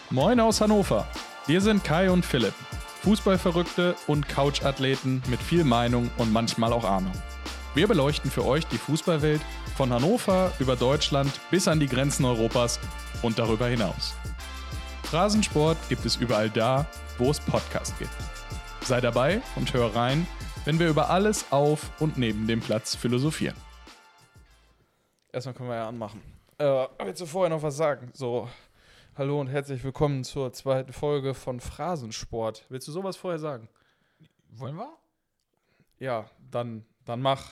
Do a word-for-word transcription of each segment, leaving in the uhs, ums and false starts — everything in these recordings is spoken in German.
Moin aus Hannover. Wir sind Kai und Philipp, Fußballverrückte und Couchathleten mit viel Meinung und manchmal auch Ahnung. Wir beleuchten für euch die Fußballwelt von Hannover über Deutschland bis an die Grenzen Europas und darüber hinaus. Phrasensport gibt es überall da, wo es Podcasts gibt. Sei dabei und hör rein, wenn wir über alles auf und neben dem Platz philosophieren. Erstmal können wir ja anmachen. Äh, willst du vorher noch was sagen? So, hallo und herzlich willkommen zur zweiten Folge von Phrasensport. Willst du sowas vorher sagen? Wollen wir? Ja, dann, dann mach.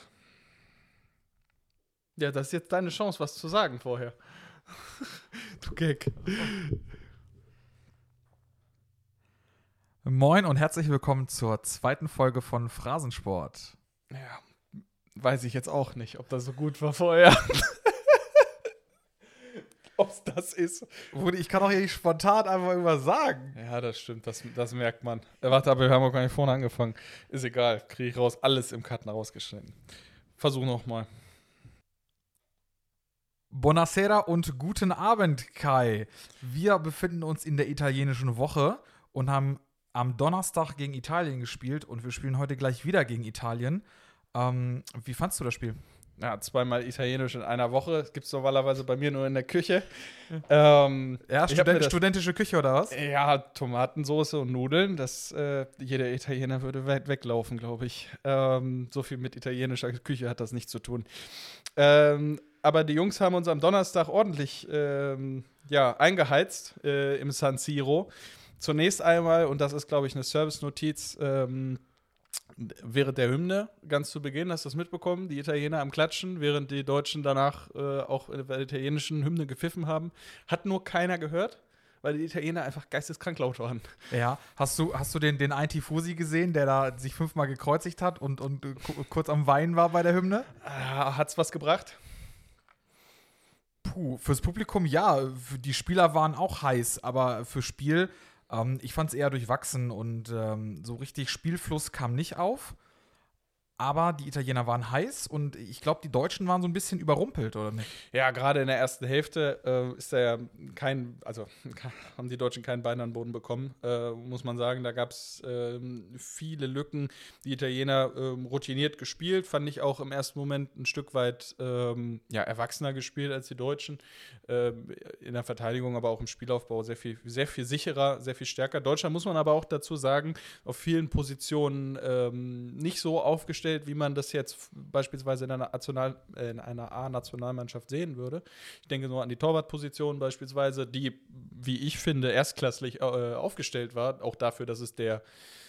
Ja, das ist jetzt deine Chance, was zu sagen vorher. Du Gag. Moin und herzlich willkommen zur zweiten Folge von Phrasensport. Ja, weiß ich jetzt auch nicht, ob das so gut war vorher. Ob es das ist. Ich kann doch hier nicht spontan einfach irgendwas sagen. Ja, das stimmt, das, das merkt man. Äh, warte, aber wir haben auch gar nicht vorne angefangen. Ist egal, kriege ich raus. Alles im Cutten rausgeschnitten. Versuch nochmal. Buonasera und guten Abend, Kai. Wir befinden uns in der italienischen Woche und haben am Donnerstag gegen Italien gespielt und wir spielen heute gleich wieder gegen Italien. Ähm, wie fandst du das Spiel? Ja, zweimal Italienisch in einer Woche. Das gibt es normalerweise bei mir nur in der Küche. Ähm, ja, Student, studentische Küche oder was? Ja, Tomatensoße und Nudeln. Das, äh, jeder Italiener würde weit weglaufen, glaube ich. Ähm, so viel mit italienischer Küche hat das nichts zu tun. Ähm, aber die Jungs haben uns am Donnerstag ordentlich ähm, ja, eingeheizt äh, im San Siro. Zunächst einmal, und das ist, glaube ich, eine Service-Notiz, ähm, während der Hymne, ganz zu Beginn, hast du das mitbekommen, die Italiener am Klatschen, während die Deutschen danach äh, auch in der italienischen Hymne gepfiffen haben. Hat nur keiner gehört, weil die Italiener einfach geisteskrank laut waren. Ja, hast du, hast du den, den einen Tifosi gesehen, der da sich fünfmal gekreuzigt hat und, und äh, kurz am Weinen war bei der Hymne? Ah, hat's was gebracht? Puh, fürs Publikum ja, die Spieler waren auch heiß, aber fürs Spiel, ähm, ich fand es eher durchwachsen und ähm, so richtig Spielfluss kam nicht auf. Aber die Italiener waren heiß und ich glaube, die Deutschen waren so ein bisschen überrumpelt, oder nicht? Ja, gerade in der ersten Hälfte äh, ist da ja kein, also haben die Deutschen kein Bein an den Boden bekommen, äh, muss man sagen. Da gab es äh, viele Lücken. Die Italiener äh, routiniert gespielt, fand ich auch im ersten Moment ein Stück weit ähm, ja, erwachsener gespielt als die Deutschen. Äh, in der Verteidigung, aber auch im Spielaufbau sehr viel, sehr viel sicherer, sehr viel stärker. Deutschland, muss man aber auch dazu sagen, auf vielen Positionen ähm, nicht so aufgestellt, wie man das jetzt beispielsweise in einer, National, äh, in einer A-Nationalmannschaft sehen würde. Ich denke nur an die Torwartposition beispielsweise, die, wie ich finde, erstklassig äh, aufgestellt war, auch dafür, dass es der,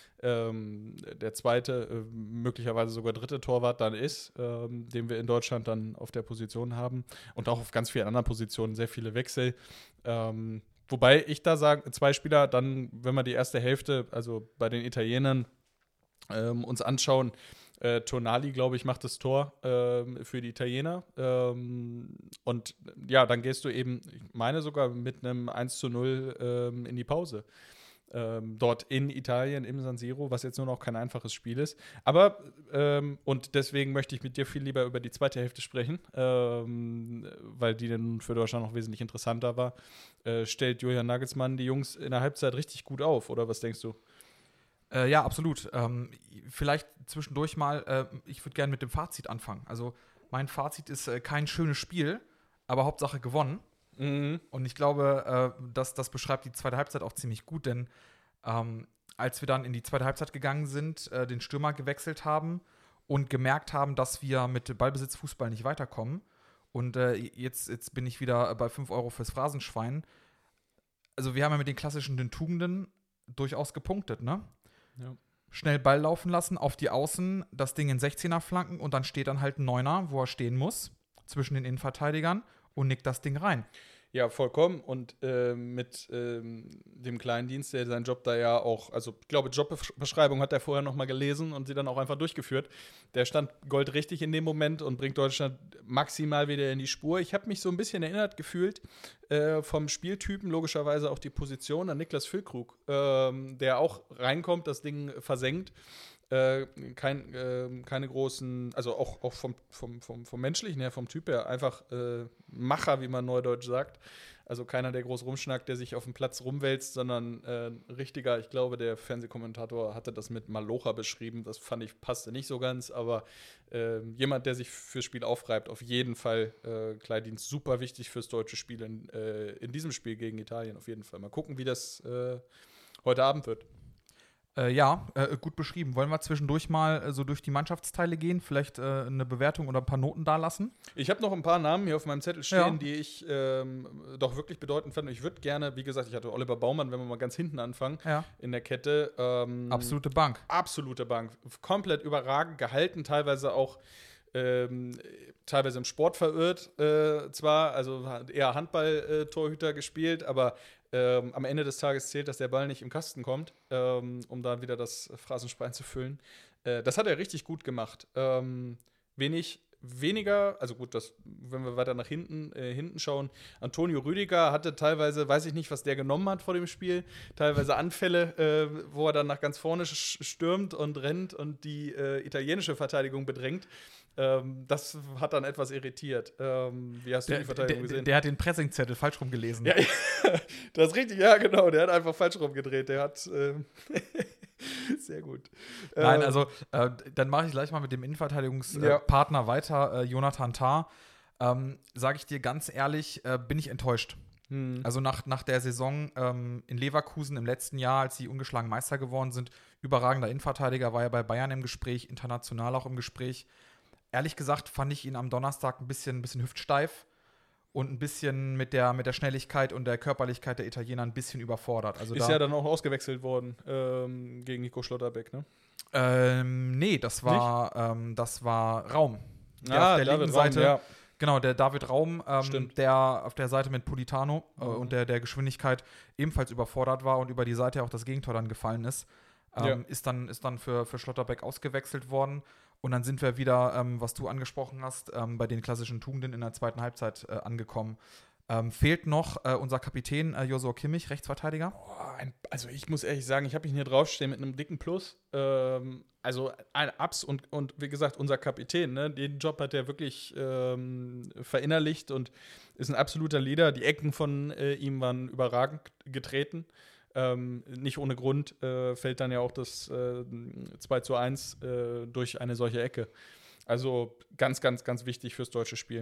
ähm, der zweite, äh, möglicherweise sogar dritte Torwart dann ist, ähm, den wir in Deutschland dann auf der Position haben und auch auf ganz vielen anderen Positionen sehr viele Wechsel. Ähm, wobei ich da sage, zwei Spieler dann, wenn wir die erste Hälfte, also bei den Italienern, ähm, uns anschauen, Äh, Tonali, glaube ich, macht das Tor ähm, für die Italiener. Ähm, und ja, dann gehst du eben, ich meine sogar mit einem eins zu null ähm, in die Pause. Ähm, dort in Italien, im San Siro, was jetzt nur noch kein einfaches Spiel ist. Aber, ähm, und deswegen möchte ich mit dir viel lieber über die zweite Hälfte sprechen, ähm, weil die dann für Deutschland noch wesentlich interessanter war. Äh, stellt Julian Nagelsmann die Jungs in der Halbzeit richtig gut auf, oder was denkst du? Äh, ja, absolut. Ähm, vielleicht zwischendurch mal, äh, ich würde gerne mit dem Fazit anfangen. Also mein Fazit ist äh, kein schönes Spiel, aber Hauptsache gewonnen. Mhm. Und ich glaube, äh, dass das beschreibt die zweite Halbzeit auch ziemlich gut, denn ähm, als wir dann in die zweite Halbzeit gegangen sind, äh, den Stürmer gewechselt haben und gemerkt haben, dass wir mit Ballbesitzfußball nicht weiterkommen. Und äh, jetzt, jetzt bin ich wieder bei fünf Euro fürs Phrasenschwein. Also wir haben ja mit den klassischen den Tugenden durchaus gepunktet, ne? Ja. Schnell Ball laufen lassen, auf die Außen, das Ding in sechzehner flanken und dann steht dann halt ein Neuner, wo er stehen muss, zwischen den Innenverteidigern und nickt das Ding rein. Ja, vollkommen. Und äh, mit ähm, dem kleinen Dienst, der seinen Job da ja auch, also ich glaube, Jobbeschreibung hat er vorher noch mal gelesen und sie dann auch einfach durchgeführt. Der stand goldrichtig in dem Moment und bringt Deutschland maximal wieder in die Spur. Ich habe mich so ein bisschen erinnert gefühlt äh, vom Spieltypen, logischerweise auch die Position, an Niklas Füllkrug, ähm, der auch reinkommt, das Ding versenkt. Äh, kein, äh, keine großen, also auch, auch vom, vom, vom, vom Menschlichen her, vom Typ her, einfach äh, Macher, wie man neudeutsch sagt. Also keiner, der groß rumschnackt, der sich auf dem Platz rumwälzt, sondern äh, ein richtiger, ich glaube, der Fernsehkommentator hatte das mit Malocha beschrieben. Das fand ich, passte nicht so ganz, aber äh, jemand, der sich fürs Spiel aufreibt, auf jeden Fall. Äh, Kleindienst, super wichtig fürs deutsche Spiel in, äh, in diesem Spiel gegen Italien, auf jeden Fall. Mal gucken, wie das äh, heute Abend wird. Äh, ja, äh, gut beschrieben. Wollen wir zwischendurch mal äh, so durch die Mannschaftsteile gehen? Vielleicht äh, eine Bewertung oder ein paar Noten dalassen? Ich habe noch ein paar Namen hier auf meinem Zettel stehen, Ja. die ich ähm, doch wirklich bedeutend fand. Ich würde gerne, wie gesagt, ich hatte Oliver Baumann, wenn wir mal ganz hinten anfangen, Ja. in der Kette. Ähm, Absolute Bank. Absolute Bank. Komplett überragend gehalten, teilweise auch ähm, teilweise im Sport verirrt, äh, zwar, also hat eher Handball-Torhüter gespielt, aber ähm, am Ende des Tages zählt, dass der Ball nicht im Kasten kommt, ähm, um da wieder das Phrasenschwein zu füllen. Äh, das hat er richtig gut gemacht. Ähm, wenig, weniger, also gut, das, wenn wir weiter nach hinten, äh, hinten schauen, Antonio Rüdiger hatte teilweise, weiß ich nicht, was der genommen hat vor dem Spiel, teilweise Anfälle, äh, wo er dann nach ganz vorne sch- stürmt und rennt und die äh, italienische Verteidigung bedrängt. Ähm, das hat dann etwas irritiert. Ähm, wie hast du Der, die Verteidigung der, gesehen? der hat den Pressingzettel falsch rum gelesen. Ja, das ist richtig, ja, genau. Der hat einfach falsch rumgedreht. Der hat. Ähm sehr gut. Nein, Ähm, also äh, dann mache ich gleich mal mit dem Innenverteidigungspartner Ja. äh, Partner weiter, äh, Jonathan Tah. Ähm, Sage ich dir ganz ehrlich, äh, bin ich enttäuscht. hm. Also nach, nach der Saison ähm, in Leverkusen im letzten Jahr, als sie ungeschlagen Meister geworden sind, überragender Innenverteidiger, war ja bei Bayern im Gespräch, international auch im Gespräch. Ehrlich gesagt fand ich ihn am Donnerstag ein bisschen, ein bisschen hüftsteif und ein bisschen mit der, mit der Schnelligkeit und der Körperlichkeit der Italiener ein bisschen überfordert. Also Ist da, ja dann auch ausgewechselt worden ähm, gegen Nico Schlotterbeck, ne? ähm, nee, das war, ähm, das war Raum. Der Ah, auf der David linken Raum, Seite, ja. genau, der David Raum, ähm, Stimmt. der auf der Seite mit Politano äh, Mhm. und der, der Geschwindigkeit ebenfalls überfordert war und über die Seite auch das Gegentor dann gefallen ist, ähm, Ja. ist dann, ist dann für, für Schlotterbeck ausgewechselt worden. Und dann sind wir wieder, ähm, was du angesprochen hast, ähm, bei den klassischen Tugenden in der zweiten Halbzeit äh, angekommen. Ähm, fehlt noch äh, unser Kapitän äh, Joshua Kimmich, Rechtsverteidiger. Boah, ein, also ich muss ehrlich sagen, ich habe ihn hier draufstehen mit einem dicken Plus. Ähm, also ein Abs und, und wie gesagt, unser Kapitän, ne? Den Job hat er wirklich ähm, verinnerlicht und ist ein absoluter Leader. Die Ecken von äh, ihm waren überragend getreten. Ähm, nicht ohne Grund äh, fällt dann ja auch das äh, zwei zu eins äh, durch eine solche Ecke. Also ganz, ganz, ganz wichtig fürs deutsche Spiel.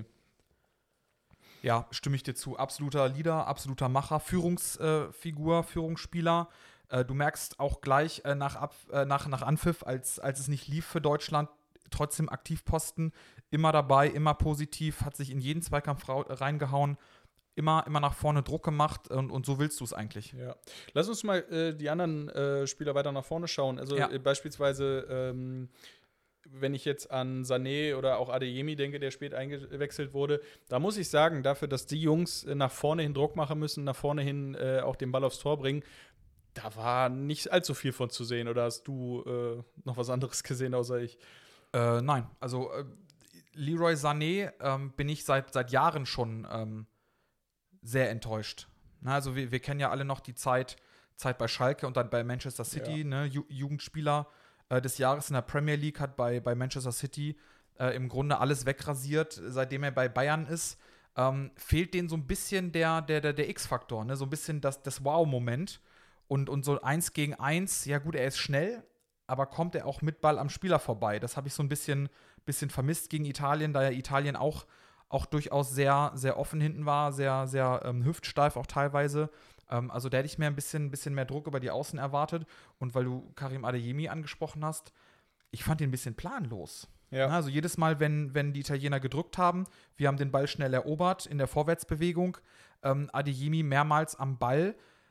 Ja, stimme ich dir zu. Absoluter Leader, absoluter Macher, Führungsfigur, äh, Führungsspieler. Äh, du merkst auch gleich äh, nach, Ab, äh, nach, nach Anpfiff, als, als es nicht lief für Deutschland, trotzdem Aktivposten, immer dabei, immer positiv, hat sich in jeden Zweikampf ra- reingehauen, immer, immer nach vorne Druck gemacht und, und so willst du es eigentlich. Ja. Lass uns mal äh, die anderen äh, Spieler weiter nach vorne schauen. Also Ja. äh, beispielsweise, ähm, wenn ich jetzt an Sané oder auch Adeyemi denke, der spät eingewechselt wurde, da muss ich sagen, dafür, dass die Jungs äh, nach vorne hin Druck machen müssen, nach vorne hin äh, auch den Ball aufs Tor bringen, da war nicht allzu viel von zu sehen. Oder hast du äh, noch was anderes gesehen, außer ich? Äh, nein, also äh, Leroy Sané ähm, bin ich seit, seit Jahren schon ähm, sehr enttäuscht. Na, also wir, wir kennen ja alle noch die Zeit, Zeit bei Schalke und dann bei Manchester City, Ja. ne, Ju Jugendspieler äh, des Jahres in der Premier League, hat bei, bei Manchester City äh, im Grunde alles wegrasiert, seitdem er bei Bayern ist. Ähm, fehlt denen so ein bisschen der, der, der, der X-Faktor, ne? So ein bisschen das, das Wow-Moment. Und, und so eins gegen eins, ja gut, er ist schnell, aber kommt er auch mit Ball am Spieler vorbei? Das habe ich so ein bisschen, bisschen vermisst gegen Italien, da ja Italien auch, auch durchaus sehr, sehr offen hinten war, sehr, sehr ähm, hüftsteif auch teilweise. Ähm, also da hätte ich mir ein bisschen, bisschen mehr Druck über die Außen erwartet. Und weil du Karim Adeyemi angesprochen hast, ich fand ihn ein bisschen planlos. Ja. Also jedes Mal, wenn, wenn die Italiener gedrückt haben, wir haben den Ball schnell erobert in der Vorwärtsbewegung, ähm, Adeyemi mehrmals am Ball.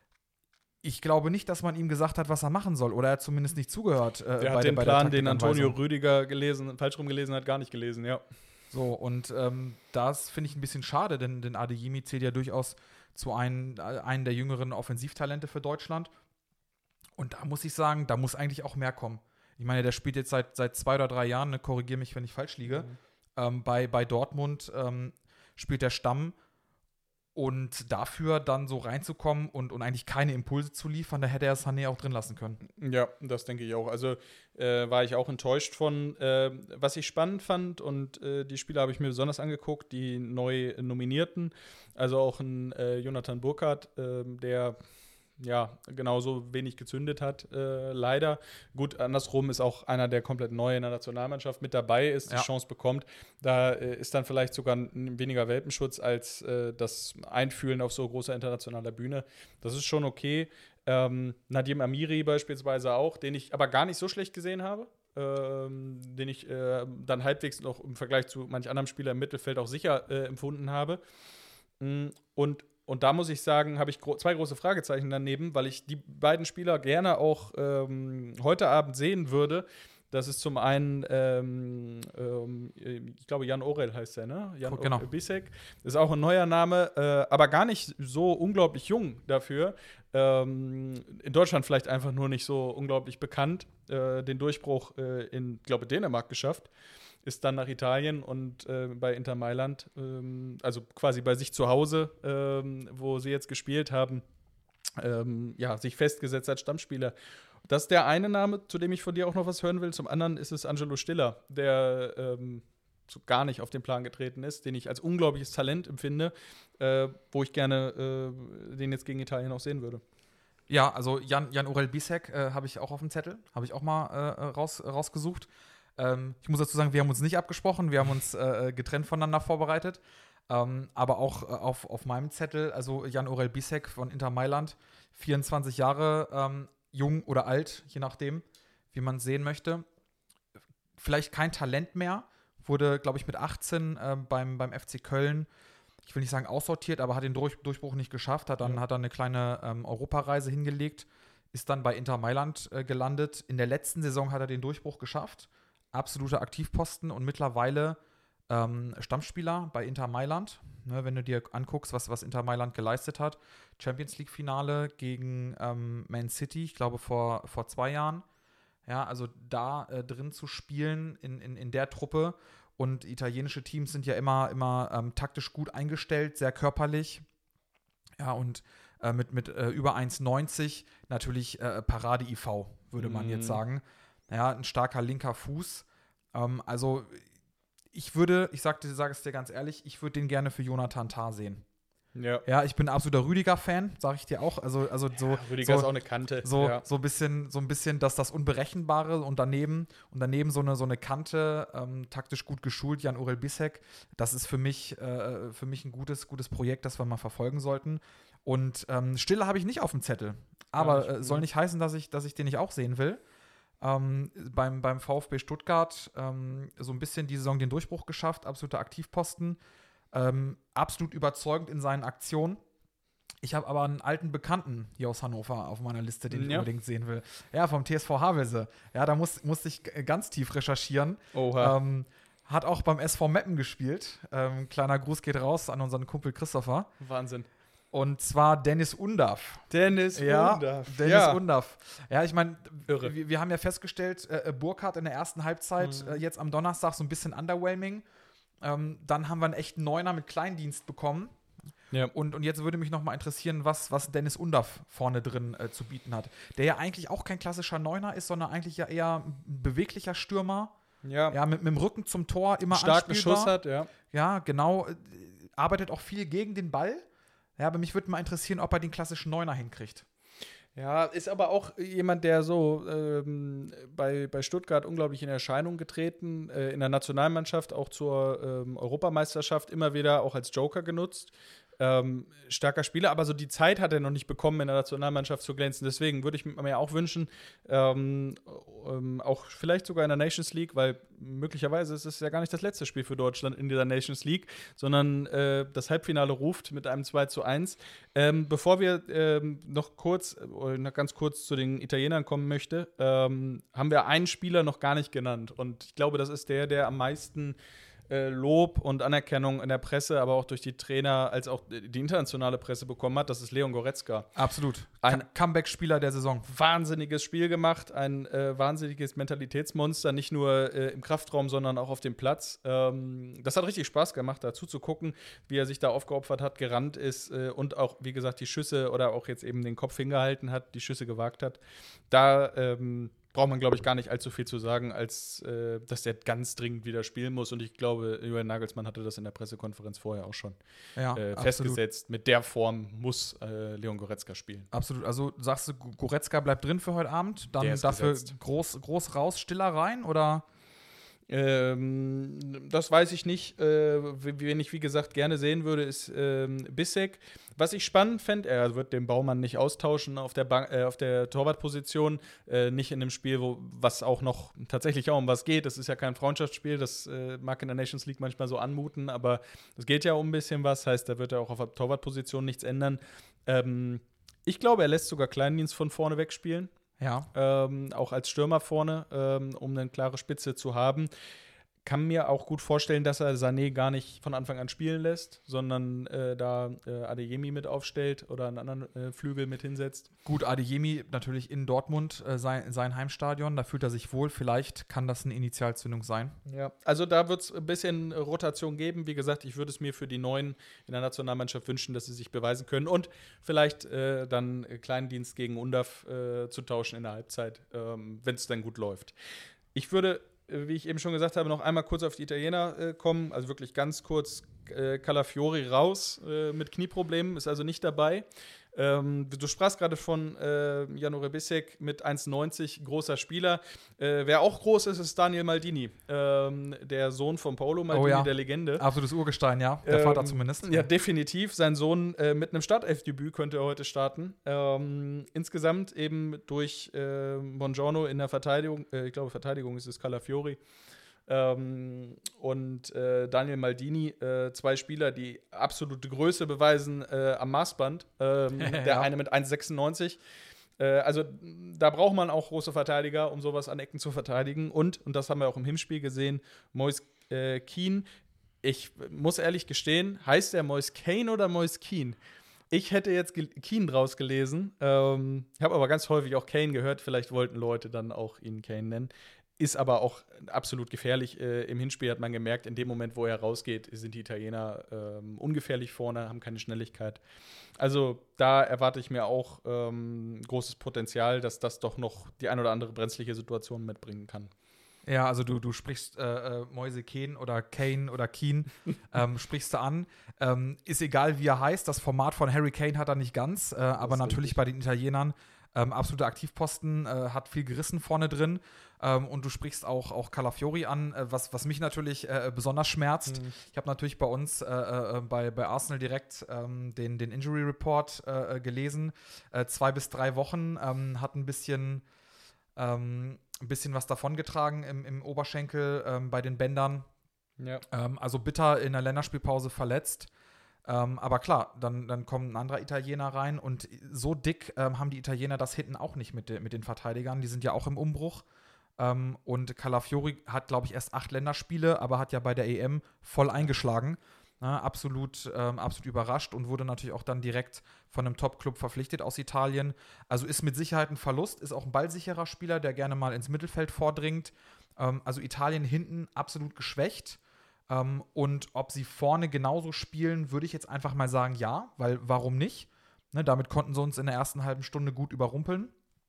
Ich glaube nicht, dass man ihm gesagt hat, was er machen soll. Oder er hat zumindest nicht zugehört. Äh, Der bei hat der, den bei der Plan, den Antonio Taktikanweisung. Rüdiger gelesen, falsch rum gelesen hat, gar nicht gelesen, ja. So, und ähm, das finde ich ein bisschen schade, denn, denn Adeyemi zählt ja durchaus zu einem, äh, einen der jüngeren Offensivtalente für Deutschland. Und da muss ich sagen, da muss eigentlich auch mehr kommen. Ich meine, der spielt jetzt seit, seit zwei oder drei Jahren, ne, korrigiere mich, wenn ich falsch liege. Mhm. Ähm, bei, bei Dortmund ähm, spielt der Stamm. Und dafür dann so reinzukommen und, und eigentlich keine Impulse zu liefern, da hätte er Sané auch drin lassen können. Ja, das denke ich auch. Also äh, war ich auch enttäuscht von. Äh, was ich spannend fand, und äh, die Spieler habe ich mir besonders angeguckt, die neu Nominierten. Also auch ein äh, Jonathan Burkhardt, äh, der ja genauso wenig gezündet hat, äh, leider. Gut, andersrum ist auch einer, der komplett neu in der Nationalmannschaft mit dabei ist, die Ja. Chance bekommt. Da äh, ist dann vielleicht sogar ein weniger Welpenschutz als äh, das Einfühlen auf so großer internationaler Bühne. Das ist schon okay. Ähm, Nadim Amiri beispielsweise auch, den ich aber gar nicht so schlecht gesehen habe. Ähm, den ich äh, dann halbwegs noch im Vergleich zu manch anderem Spieler im Mittelfeld auch sicher äh, empfunden habe. Mm, Und Und da muss ich sagen, habe ich gro- zwei große Fragezeichen daneben, weil ich die beiden Spieler gerne auch ähm, heute Abend sehen würde. Das ist zum einen, ähm, ähm, ich glaube, Jan Orel heißt der, ne? Jan Genau. Bisek. Ist auch ein neuer Name, äh, aber gar nicht so unglaublich jung dafür. Ähm, in Deutschland vielleicht einfach nur nicht so unglaublich bekannt. Äh, den Durchbruch äh, in, glaube Dänemark geschafft. Ist dann nach Italien und äh, bei Inter Mailand, ähm, also quasi bei sich zu Hause, ähm, wo sie jetzt gespielt haben, ähm, ja, sich festgesetzt als Stammspieler. Das ist der eine Name, zu dem ich von dir auch noch was hören will. Zum anderen ist es Angelo Stiller, der ähm, so gar nicht auf den Plan getreten ist, den ich als unglaubliches Talent empfinde, äh, wo ich gerne äh, den jetzt gegen Italien auch sehen würde. Ja, also Jan, Jan Orel Bisek äh, habe ich auch auf dem Zettel, habe ich auch mal äh, raus, rausgesucht. Ähm, ich muss dazu sagen, wir haben uns nicht abgesprochen, wir haben uns äh, getrennt voneinander vorbereitet. Ähm, aber auch äh, auf, auf meinem Zettel, also Jan Orel Bisek von Inter Mailand, vierundzwanzig Jahre, ähm, jung oder alt, je nachdem, wie man es sehen möchte. Vielleicht kein Talent mehr, wurde, glaube ich, mit achtzehn äh, beim, beim F C Köln, ich will nicht sagen aussortiert, aber hat den Durch, Durchbruch nicht geschafft, hat dann, Ja. hat dann eine kleine ähm, Europareise hingelegt, ist dann bei Inter Mailand äh, gelandet. In der letzten Saison hat er den Durchbruch geschafft. Absoluter Aktivposten und mittlerweile ähm, Stammspieler bei Inter Mailand. Ne, wenn du dir anguckst, was, was Inter Mailand geleistet hat. Champions League-Finale gegen ähm, Man City, ich glaube vor, vor zwei Jahren. Ja, also da äh, drin zu spielen in, in, in der Truppe. Und italienische Teams sind ja immer, immer ähm, taktisch gut eingestellt, sehr körperlich. Ja, und äh, mit, mit äh, über eins neunzig natürlich äh, Parade-I V, würde man Mhm. jetzt sagen. Ja, ein starker linker Fuß. Ähm, also ich würde, ich sage sag es dir ganz ehrlich, ich würde den gerne für Jonathan Tah sehen. Ja. Ja, ich bin ein absoluter Rüdiger-Fan, sage ich dir auch. Also, also so, Rüdiger so, ist auch eine Kante. so, ja. so ein bisschen, so ein bisschen, dass das Unberechenbare und daneben und daneben so eine, so eine Kante, ähm, taktisch gut geschult, Jan Orel Bisek. Das ist für mich, äh, für mich ein gutes, gutes Projekt, das wir mal verfolgen sollten. Und ähm, Stille habe ich nicht auf dem Zettel. Aber nicht, äh, soll nicht heißen, dass ich, dass ich den nicht auch sehen will. Ähm, beim, beim VfB Stuttgart ähm, so ein bisschen die Saison den Durchbruch geschafft, absoluter Aktivposten. Ähm, absolut überzeugend in seinen Aktionen. Ich habe aber einen alten Bekannten hier aus Hannover auf meiner Liste, den ich Ja. unbedingt sehen will. Ja, vom T S V Havelse. Ja, da muss, musste ich g- ganz tief recherchieren. Oha. Ähm, hat auch beim S V Meppen gespielt. Ähm, kleiner Gruß geht raus an unseren Kumpel Christopher. Wahnsinn. Und zwar Dennis Undaff. Dennis Ja, Undaff. Dennis ja. Undaff. Ja, ich meine, Irre. wir, wir haben ja festgestellt, äh, Burkhardt in der ersten Halbzeit, Mhm. äh, jetzt am Donnerstag so ein bisschen underwhelming. Ähm, dann haben wir einen echten Neuner mit Kleindienst bekommen. Ja. Und, und jetzt würde mich noch mal interessieren, was, was Dennis Undaff vorne drin äh, zu bieten hat. Der ja eigentlich auch kein klassischer Neuner ist, sondern eigentlich ja eher ein beweglicher Stürmer. Ja. Ja, mit, mit dem Rücken zum Tor immer Starken anspielbar. Schuss hat, ja. Ja, genau. Äh, arbeitet auch viel gegen den Ball. Ja, aber mich würde mal interessieren, ob er den klassischen Neuner hinkriegt. Ja, ist aber auch jemand, der so ähm, bei, bei Stuttgart unglaublich in Erscheinung getreten, äh, in der Nationalmannschaft, auch zur ähm, Europameisterschaft immer wieder auch als Joker genutzt. Ähm, starker Spieler, aber so die Zeit hat er noch nicht bekommen, in der Nationalmannschaft zu glänzen. Deswegen würde ich mir auch wünschen, ähm, ähm, auch vielleicht sogar in der Nations League, weil möglicherweise ist es ja gar nicht das letzte Spiel für Deutschland in dieser Nations League, sondern äh, das Halbfinale ruft mit einem zwei zu eins. Ähm, bevor wir ähm, noch kurz, oder noch ganz kurz zu den Italienern kommen möchte, ähm, haben wir einen Spieler noch gar nicht genannt. Und ich glaube, das ist der, der am meisten äh, Lob und Anerkennung in der Presse, aber auch durch die Trainer, als auch die internationale Presse bekommen hat, das ist Leon Goretzka. Absolut. Ein Ka- Comeback-Spieler der Saison. Wahnsinniges Spiel gemacht, ein äh, wahnsinniges Mentalitätsmonster, nicht nur äh, im Kraftraum, sondern auch auf dem Platz. Ähm, das hat richtig Spaß gemacht, dazu zu gucken, wie er sich da aufgeopfert hat, gerannt ist äh, und auch, wie gesagt, die Schüsse oder auch jetzt eben den Kopf hingehalten hat, die Schüsse gewagt hat. Da ähm, braucht man, glaube ich, gar nicht allzu viel zu sagen, als äh, dass der ganz dringend wieder spielen muss. Und ich glaube, Julian Nagelsmann hatte das in der Pressekonferenz vorher auch schon Ja, äh, absolut. festgesetzt. Mit der Form muss äh, Leon Goretzka spielen. Absolut. Also sagst du, Goretzka bleibt drin für heute Abend, dann Der ist dafür gesetzt. groß, groß raus, stiller rein oder? Ähm, das weiß ich nicht. Äh, wen ich, wie gesagt, gerne sehen würde, ist ähm, Bissek. Was ich spannend fände, er wird den Baumann nicht austauschen auf der, Bank, äh, auf der Torwartposition. Äh, nicht in einem Spiel, wo was auch noch tatsächlich auch um was geht. Das ist ja kein Freundschaftsspiel. Das äh, mag in der Nations League manchmal so anmuten, aber es geht ja um ein bisschen was. Heißt, da wird er auch auf der Torwartposition nichts ändern. Ähm, ich glaube, er lässt sogar Kleindienst von vorne wegspielen. Ja. Ähm, auch als Stürmer vorne, ähm, um eine klare Spitze zu haben. Kann mir auch gut vorstellen, dass er Sané gar nicht von Anfang an spielen lässt, sondern äh, da äh, Adeyemi mit aufstellt oder einen anderen äh, Flügel mit hinsetzt. Gut, Adeyemi natürlich in Dortmund, äh, sein, sein Heimstadion, da fühlt er sich wohl. Vielleicht kann das eine Initialzündung sein. Ja, also da wird es ein bisschen Rotation geben. Wie gesagt, ich würde es mir für die Neuen in der Nationalmannschaft wünschen, dass sie sich beweisen können und vielleicht äh, dann Kleindienst gegen Undaf äh, zu tauschen in der Halbzeit, ähm, wenn es dann gut läuft. Ich würde, wie ich eben schon gesagt habe, noch einmal kurz auf die Italiener äh, kommen. Also wirklich ganz kurz, äh, Calafiori raus äh, mit Knieproblemen, ist also nicht dabei. Ähm, du sprachst gerade von äh, Janore Bissek mit eins neunzig, großer Spieler. Äh, wer auch groß ist, ist Daniel Maldini, ähm, der Sohn von Paolo Maldini, Oh ja. der Legende. Absolutes Urgestein, ja. Der Ähm, Vater zumindest. Ja, definitiv. Sein Sohn äh, mit einem Startelfdebüt könnte er heute starten. Ähm, insgesamt eben durch äh, Buongiorno in der Verteidigung, äh, ich glaube, Verteidigung ist es Calafiori. Ähm, und äh, Daniel Maldini, äh, zwei Spieler, die absolute Größe beweisen äh, am Maßband. Ähm, Ja. Der eine mit eins sechsundneunzig. Äh, also da braucht man auch große Verteidiger, um sowas an Ecken zu verteidigen. Und, und das haben wir auch im Hinspiel gesehen, Moise äh, Kean. Ich muss ehrlich gestehen, heißt der Moise Kean oder Moise Kean? Ich hätte jetzt Ge- Kean draus gelesen. Ähm, ich habe aber ganz häufig auch Kane gehört. Vielleicht wollten Leute dann auch ihn Kane nennen. Ist aber auch absolut gefährlich. Äh, Im Hinspiel hat man gemerkt, in dem Moment, wo er rausgeht, sind die Italiener ähm, ungefährlich vorne, haben keine Schnelligkeit. Also da erwarte ich mir auch ähm, großes Potenzial, dass das doch noch die ein oder andere brenzliche Situation mitbringen kann. Ja, also du, du sprichst äh, äh, Moise Kean oder Kane oder Keen, ähm, sprichst du an. Ähm, ist egal, wie er heißt, das Format von Harry Kane hat er nicht ganz, äh, aber natürlich richtig. bei den Italienern ähm, absoluter Aktivposten, äh, hat viel gerissen vorne drin. Ähm, und du sprichst auch, auch Calafiori an, äh, was, was mich natürlich äh, besonders schmerzt. Mhm. Ich habe natürlich bei uns äh, äh, bei, bei Arsenal direkt ähm, den, den Injury Report äh, gelesen. Äh, zwei bis drei Wochen, ähm, hat ein bisschen ähm, ein bisschen was davongetragen im, im Oberschenkel ähm, bei den Bändern. Ja. Ähm, also bitter in der Länderspielpause verletzt. Ähm, aber klar, dann, dann kommt ein anderer Italiener rein und so dick ähm, haben die Italiener das hinten auch nicht mit, de, mit den Verteidigern. Die sind ja auch im Umbruch. Ähm, und Calafiori hat, glaube ich, erst acht Länderspiele, aber hat ja bei der E M voll eingeschlagen. Na, absolut, ähm, absolut überrascht und wurde natürlich auch dann direkt von einem Top-Club verpflichtet aus Italien. Also ist mit Sicherheit ein Verlust, ist auch ein ballsicherer Spieler, der gerne mal ins Mittelfeld vordringt. Ähm, also Italien hinten absolut geschwächt. Ähm, und ob sie vorne genauso spielen, würde ich jetzt einfach mal sagen, ja, weil warum nicht? Ne, damit konnten sie uns in der ersten halben Stunde gut überrumpeln.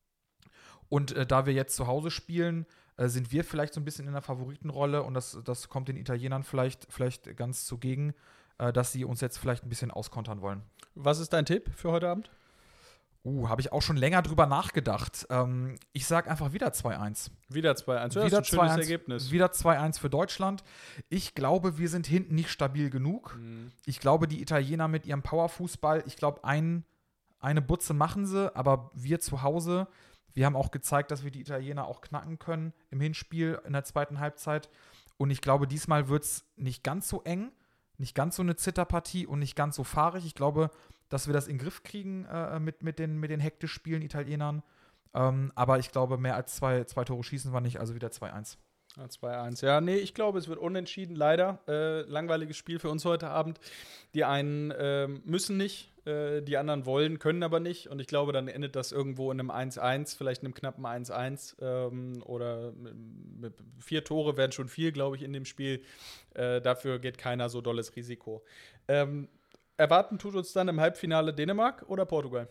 Und äh, da wir jetzt zu Hause spielen, äh, sind wir vielleicht so ein bisschen in der Favoritenrolle und das, das kommt den Italienern vielleicht, vielleicht ganz zugegen, äh, dass sie uns jetzt vielleicht ein bisschen auskontern wollen. Was ist dein Tipp für heute Abend? Uh, habe ich auch schon länger drüber nachgedacht. Ähm, ich sage einfach wieder zwei eins. Wieder zwei eins. Ja, das ist Wieder ein schönes zwei eins, Ergebnis. Wieder zwei eins für Deutschland. Ich glaube, wir sind hinten nicht stabil genug. Mhm. Ich glaube, die Italiener mit ihrem Powerfußball, ich glaube, ein, eine Butze machen sie, aber wir zu Hause, wir haben auch gezeigt, dass wir die Italiener auch knacken können im Hinspiel in der zweiten Halbzeit. Und ich glaube, diesmal wird es nicht ganz so eng, nicht ganz so eine Zitterpartie und nicht ganz so fahrig. Ich glaube, dass wir das in den Griff kriegen äh, mit, mit den, mit den hektisch spielenden Italienern. Ähm, aber ich glaube, mehr als zwei, zwei Tore schießen wir nicht, also wieder zwei eins. Ja, zwei eins. Ja, nee, ich glaube, es wird unentschieden, leider. Äh, langweiliges Spiel für uns heute Abend. Die einen äh, müssen nicht, äh, die anderen wollen, können aber nicht. Und ich glaube, dann endet das irgendwo in einem eins eins, vielleicht in einem knappen eins eins. Ähm, oder mit, mit vier Tore wären schon viel, glaube ich, in dem Spiel. Äh, dafür geht keiner so dolles Risiko. Ähm, erwarten tut uns dann im Halbfinale Dänemark oder Portugal?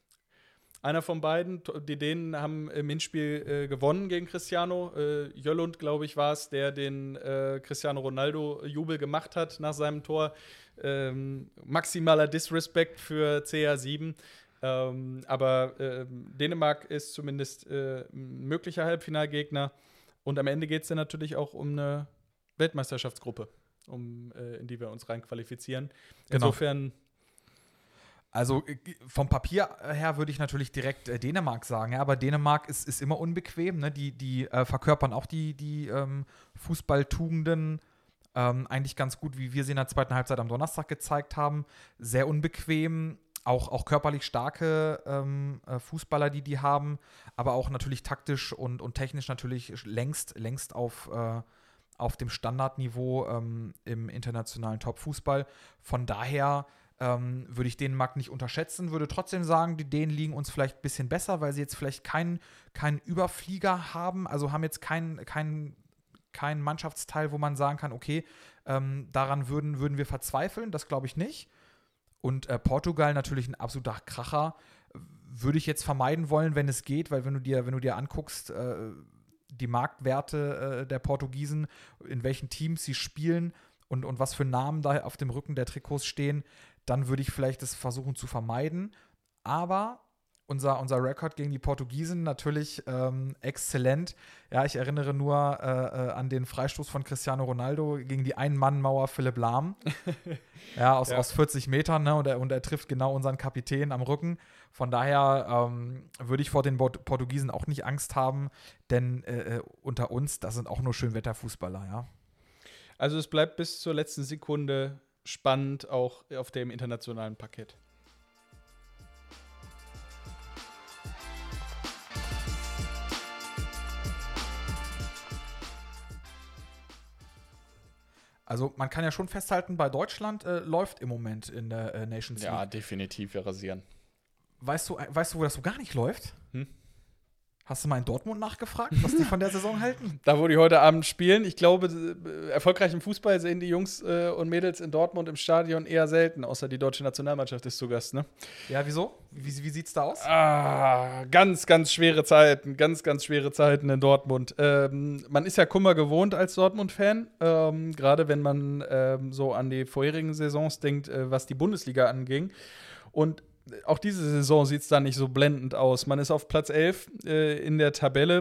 Einer von beiden. Die Dänen haben im Hinspiel äh, gewonnen gegen Cristiano. Äh, Jölund, glaube ich, war es, der den äh, Cristiano Ronaldo-Jubel gemacht hat nach seinem Tor. Ähm, maximaler Disrespect für C R sieben. Ähm, aber äh, Dänemark ist zumindest äh, ein möglicher Halbfinalgegner. Und am Ende geht es dann natürlich auch um eine Weltmeisterschaftsgruppe, um, äh, in die wir uns reinqualifizieren. Insofern. Genau. Also vom Papier her würde ich natürlich direkt äh, Dänemark sagen, ja, aber Dänemark ist, ist immer unbequem, ne? Die, die äh, verkörpern auch die, die ähm, Fußballtugenden ähm, eigentlich ganz gut, wie wir sie in der zweiten Halbzeit am Donnerstag gezeigt haben. Sehr unbequem, auch, auch körperlich starke ähm, äh, Fußballer, die die haben, aber auch natürlich taktisch und, und technisch natürlich längst, längst auf, äh, auf dem Standardniveau ähm, im internationalen Top-Fußball. Von daher Ähm, würde ich Dänemark nicht unterschätzen, würde trotzdem sagen, die Dänen liegen uns vielleicht ein bisschen besser, weil sie jetzt vielleicht keinen keinen Überflieger haben, also haben jetzt keinen kein, kein Mannschaftsteil, wo man sagen kann, okay, ähm, daran würden, würden wir verzweifeln, das glaube ich nicht. Und äh, Portugal natürlich ein absoluter Kracher, würde ich jetzt vermeiden wollen, wenn es geht, weil wenn du dir, wenn du dir anguckst, äh, die Marktwerte äh, der Portugiesen, in welchen Teams sie spielen und, und was für Namen da auf dem Rücken der Trikots stehen, dann würde ich vielleicht das versuchen zu vermeiden. Aber unser, unser Rekord gegen die Portugiesen natürlich ähm, exzellent. Ja, ich erinnere nur äh, äh, an den Freistoß von Cristiano Ronaldo gegen die Ein-Mann-Mauer Philipp Lahm. ja, aus, ja, aus vierzig Metern, ne? Und er, und er trifft genau unseren Kapitän am Rücken. Von daher ähm, würde ich vor den Bord- Portugiesen auch nicht Angst haben, denn äh, unter uns, das sind auch nur Schönwetterfußballer, ja. Also es bleibt bis zur letzten Sekunde spannend, auch auf dem internationalen Parkett. Also man kann ja schon festhalten, bei Deutschland äh, läuft im Moment in der äh, Nations League. Ja, definitiv, wir rasieren. Weißt du, weißt du, wo das so gar nicht läuft? Hm? Hast du mal in Dortmund nachgefragt, was die von der Saison halten? Da, wo die heute Abend spielen. Ich glaube, äh, erfolgreich im Fußball sehen die Jungs äh, und Mädels in Dortmund im Stadion eher selten, außer die deutsche Nationalmannschaft ist zu Gast, ne? Ja, wieso? Wie, wie sieht's da aus? Ah, ganz, ganz schwere Zeiten. Ganz, ganz schwere Zeiten in Dortmund. Ähm, man ist ja Kummer gewohnt als Dortmund-Fan. Ähm, gerade wenn man ähm, so an die vorherigen Saisons denkt, äh, was die Bundesliga anging. Und auch diese Saison sieht es da nicht so blendend aus. Man ist auf Platz elf äh, in der Tabelle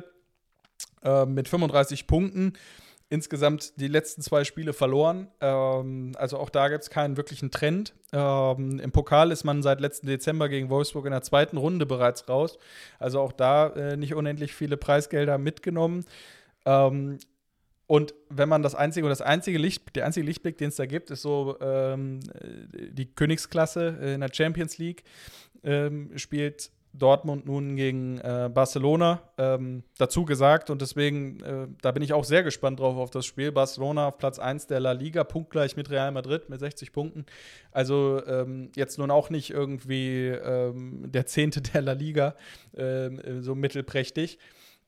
äh, mit fünfunddreißig Punkten. Insgesamt die letzten zwei Spiele verloren. Ähm, also auch da gibt es keinen wirklichen Trend. Ähm, Im Pokal ist man seit letzten Dezember gegen Wolfsburg in der zweiten Runde bereits raus. Also auch da äh, nicht unendlich viele Preisgelder mitgenommen. Ähm, Und wenn man das einzige, oder das einzige Licht, der einzige Lichtblick, den es da gibt, ist so ähm, die Königsklasse in der Champions League, ähm, spielt Dortmund nun gegen äh, Barcelona. Ähm, dazu gesagt, und deswegen, äh, da bin ich auch sehr gespannt drauf auf das Spiel. Barcelona auf Platz eins der La Liga, punktgleich mit Real Madrid mit sechzig Punkten. Also ähm, jetzt nun auch nicht irgendwie ähm, der Zehnte der La Liga, äh, so mittelprächtig.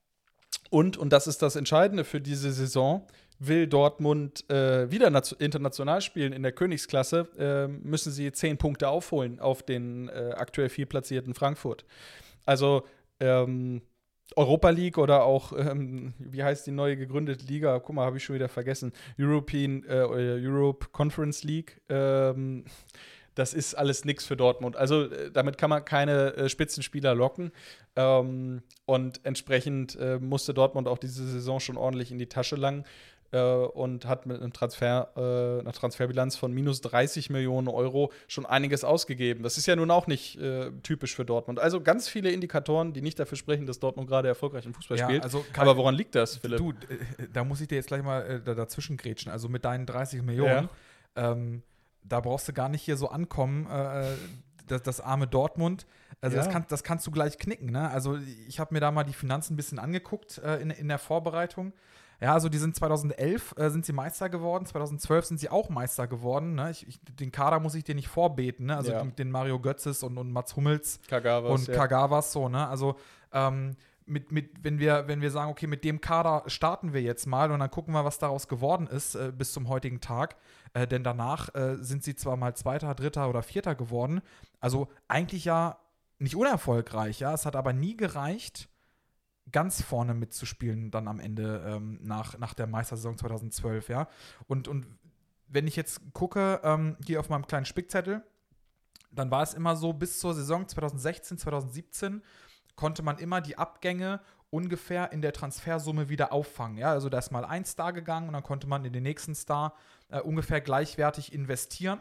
Und, und das ist das Entscheidende für diese Saison, will Dortmund äh, wieder international spielen in der Königsklasse, äh, müssen sie zehn Punkte aufholen auf den äh, aktuell viertplatzierten Frankfurt. Also ähm, Europa League oder auch, ähm, wie heißt die neue gegründete Liga? Guck mal, habe ich schon wieder vergessen. European, äh, Europe Conference League. Ähm, Das ist alles nix für Dortmund. Also äh, damit kann man keine äh, Spitzenspieler locken. Ähm, und entsprechend äh, musste Dortmund auch diese Saison schon ordentlich in die Tasche langen äh, und hat mit einem Transfer, äh, einer Transferbilanz von minus dreißig Millionen Euro schon einiges ausgegeben. Das ist ja nun auch nicht äh, typisch für Dortmund. Also ganz viele Indikatoren, die nicht dafür sprechen, dass Dortmund gerade erfolgreich im Fußball ja, spielt. Also Aber woran liegt das, Philipp? Du, äh, da muss ich dir jetzt gleich mal äh, dazwischen grätschen. Also mit deinen dreißig Millionen, ja. ähm, da brauchst du gar nicht hier so ankommen, äh, das, das arme Dortmund. Also ja. das, kann, das kannst du gleich knicken. Ne? Also ich habe mir da mal die Finanzen ein bisschen angeguckt äh, in, in der Vorbereitung. Ja, also die sind zweitausendelf äh, sind sie Meister geworden, zweitausendzwölf sind sie auch Meister geworden. Ne? Ich, ich, den Kader muss ich dir nicht vorbeten, ne? Also Ja. den, den Mario Götzes und, und Mats Hummels Kagawas, und ja. Kagawas so, ne? Also ähm, mit, mit, wenn wir, wenn wir sagen, okay, mit dem Kader starten wir jetzt mal und dann gucken wir, was daraus geworden ist äh, bis zum heutigen Tag. Äh, denn danach äh, sind sie zwar mal Zweiter, Dritter oder Vierter geworden. Also eigentlich ja nicht unerfolgreich, ja. Es hat aber nie gereicht, ganz vorne mitzuspielen dann am Ende ähm, nach, nach der Meistersaison zweitausendzwölf, ja. Und, und wenn ich jetzt gucke, ähm, hier auf meinem kleinen Spickzettel, dann war es immer so, bis zur Saison zweitausendsechzehn, zweitausendsiebzehn konnte man immer die Abgänge ungefähr in der Transfersumme wieder auffangen, ja. Also da ist mal ein Star gegangen und dann konnte man in den nächsten Star äh, ungefähr gleichwertig investieren.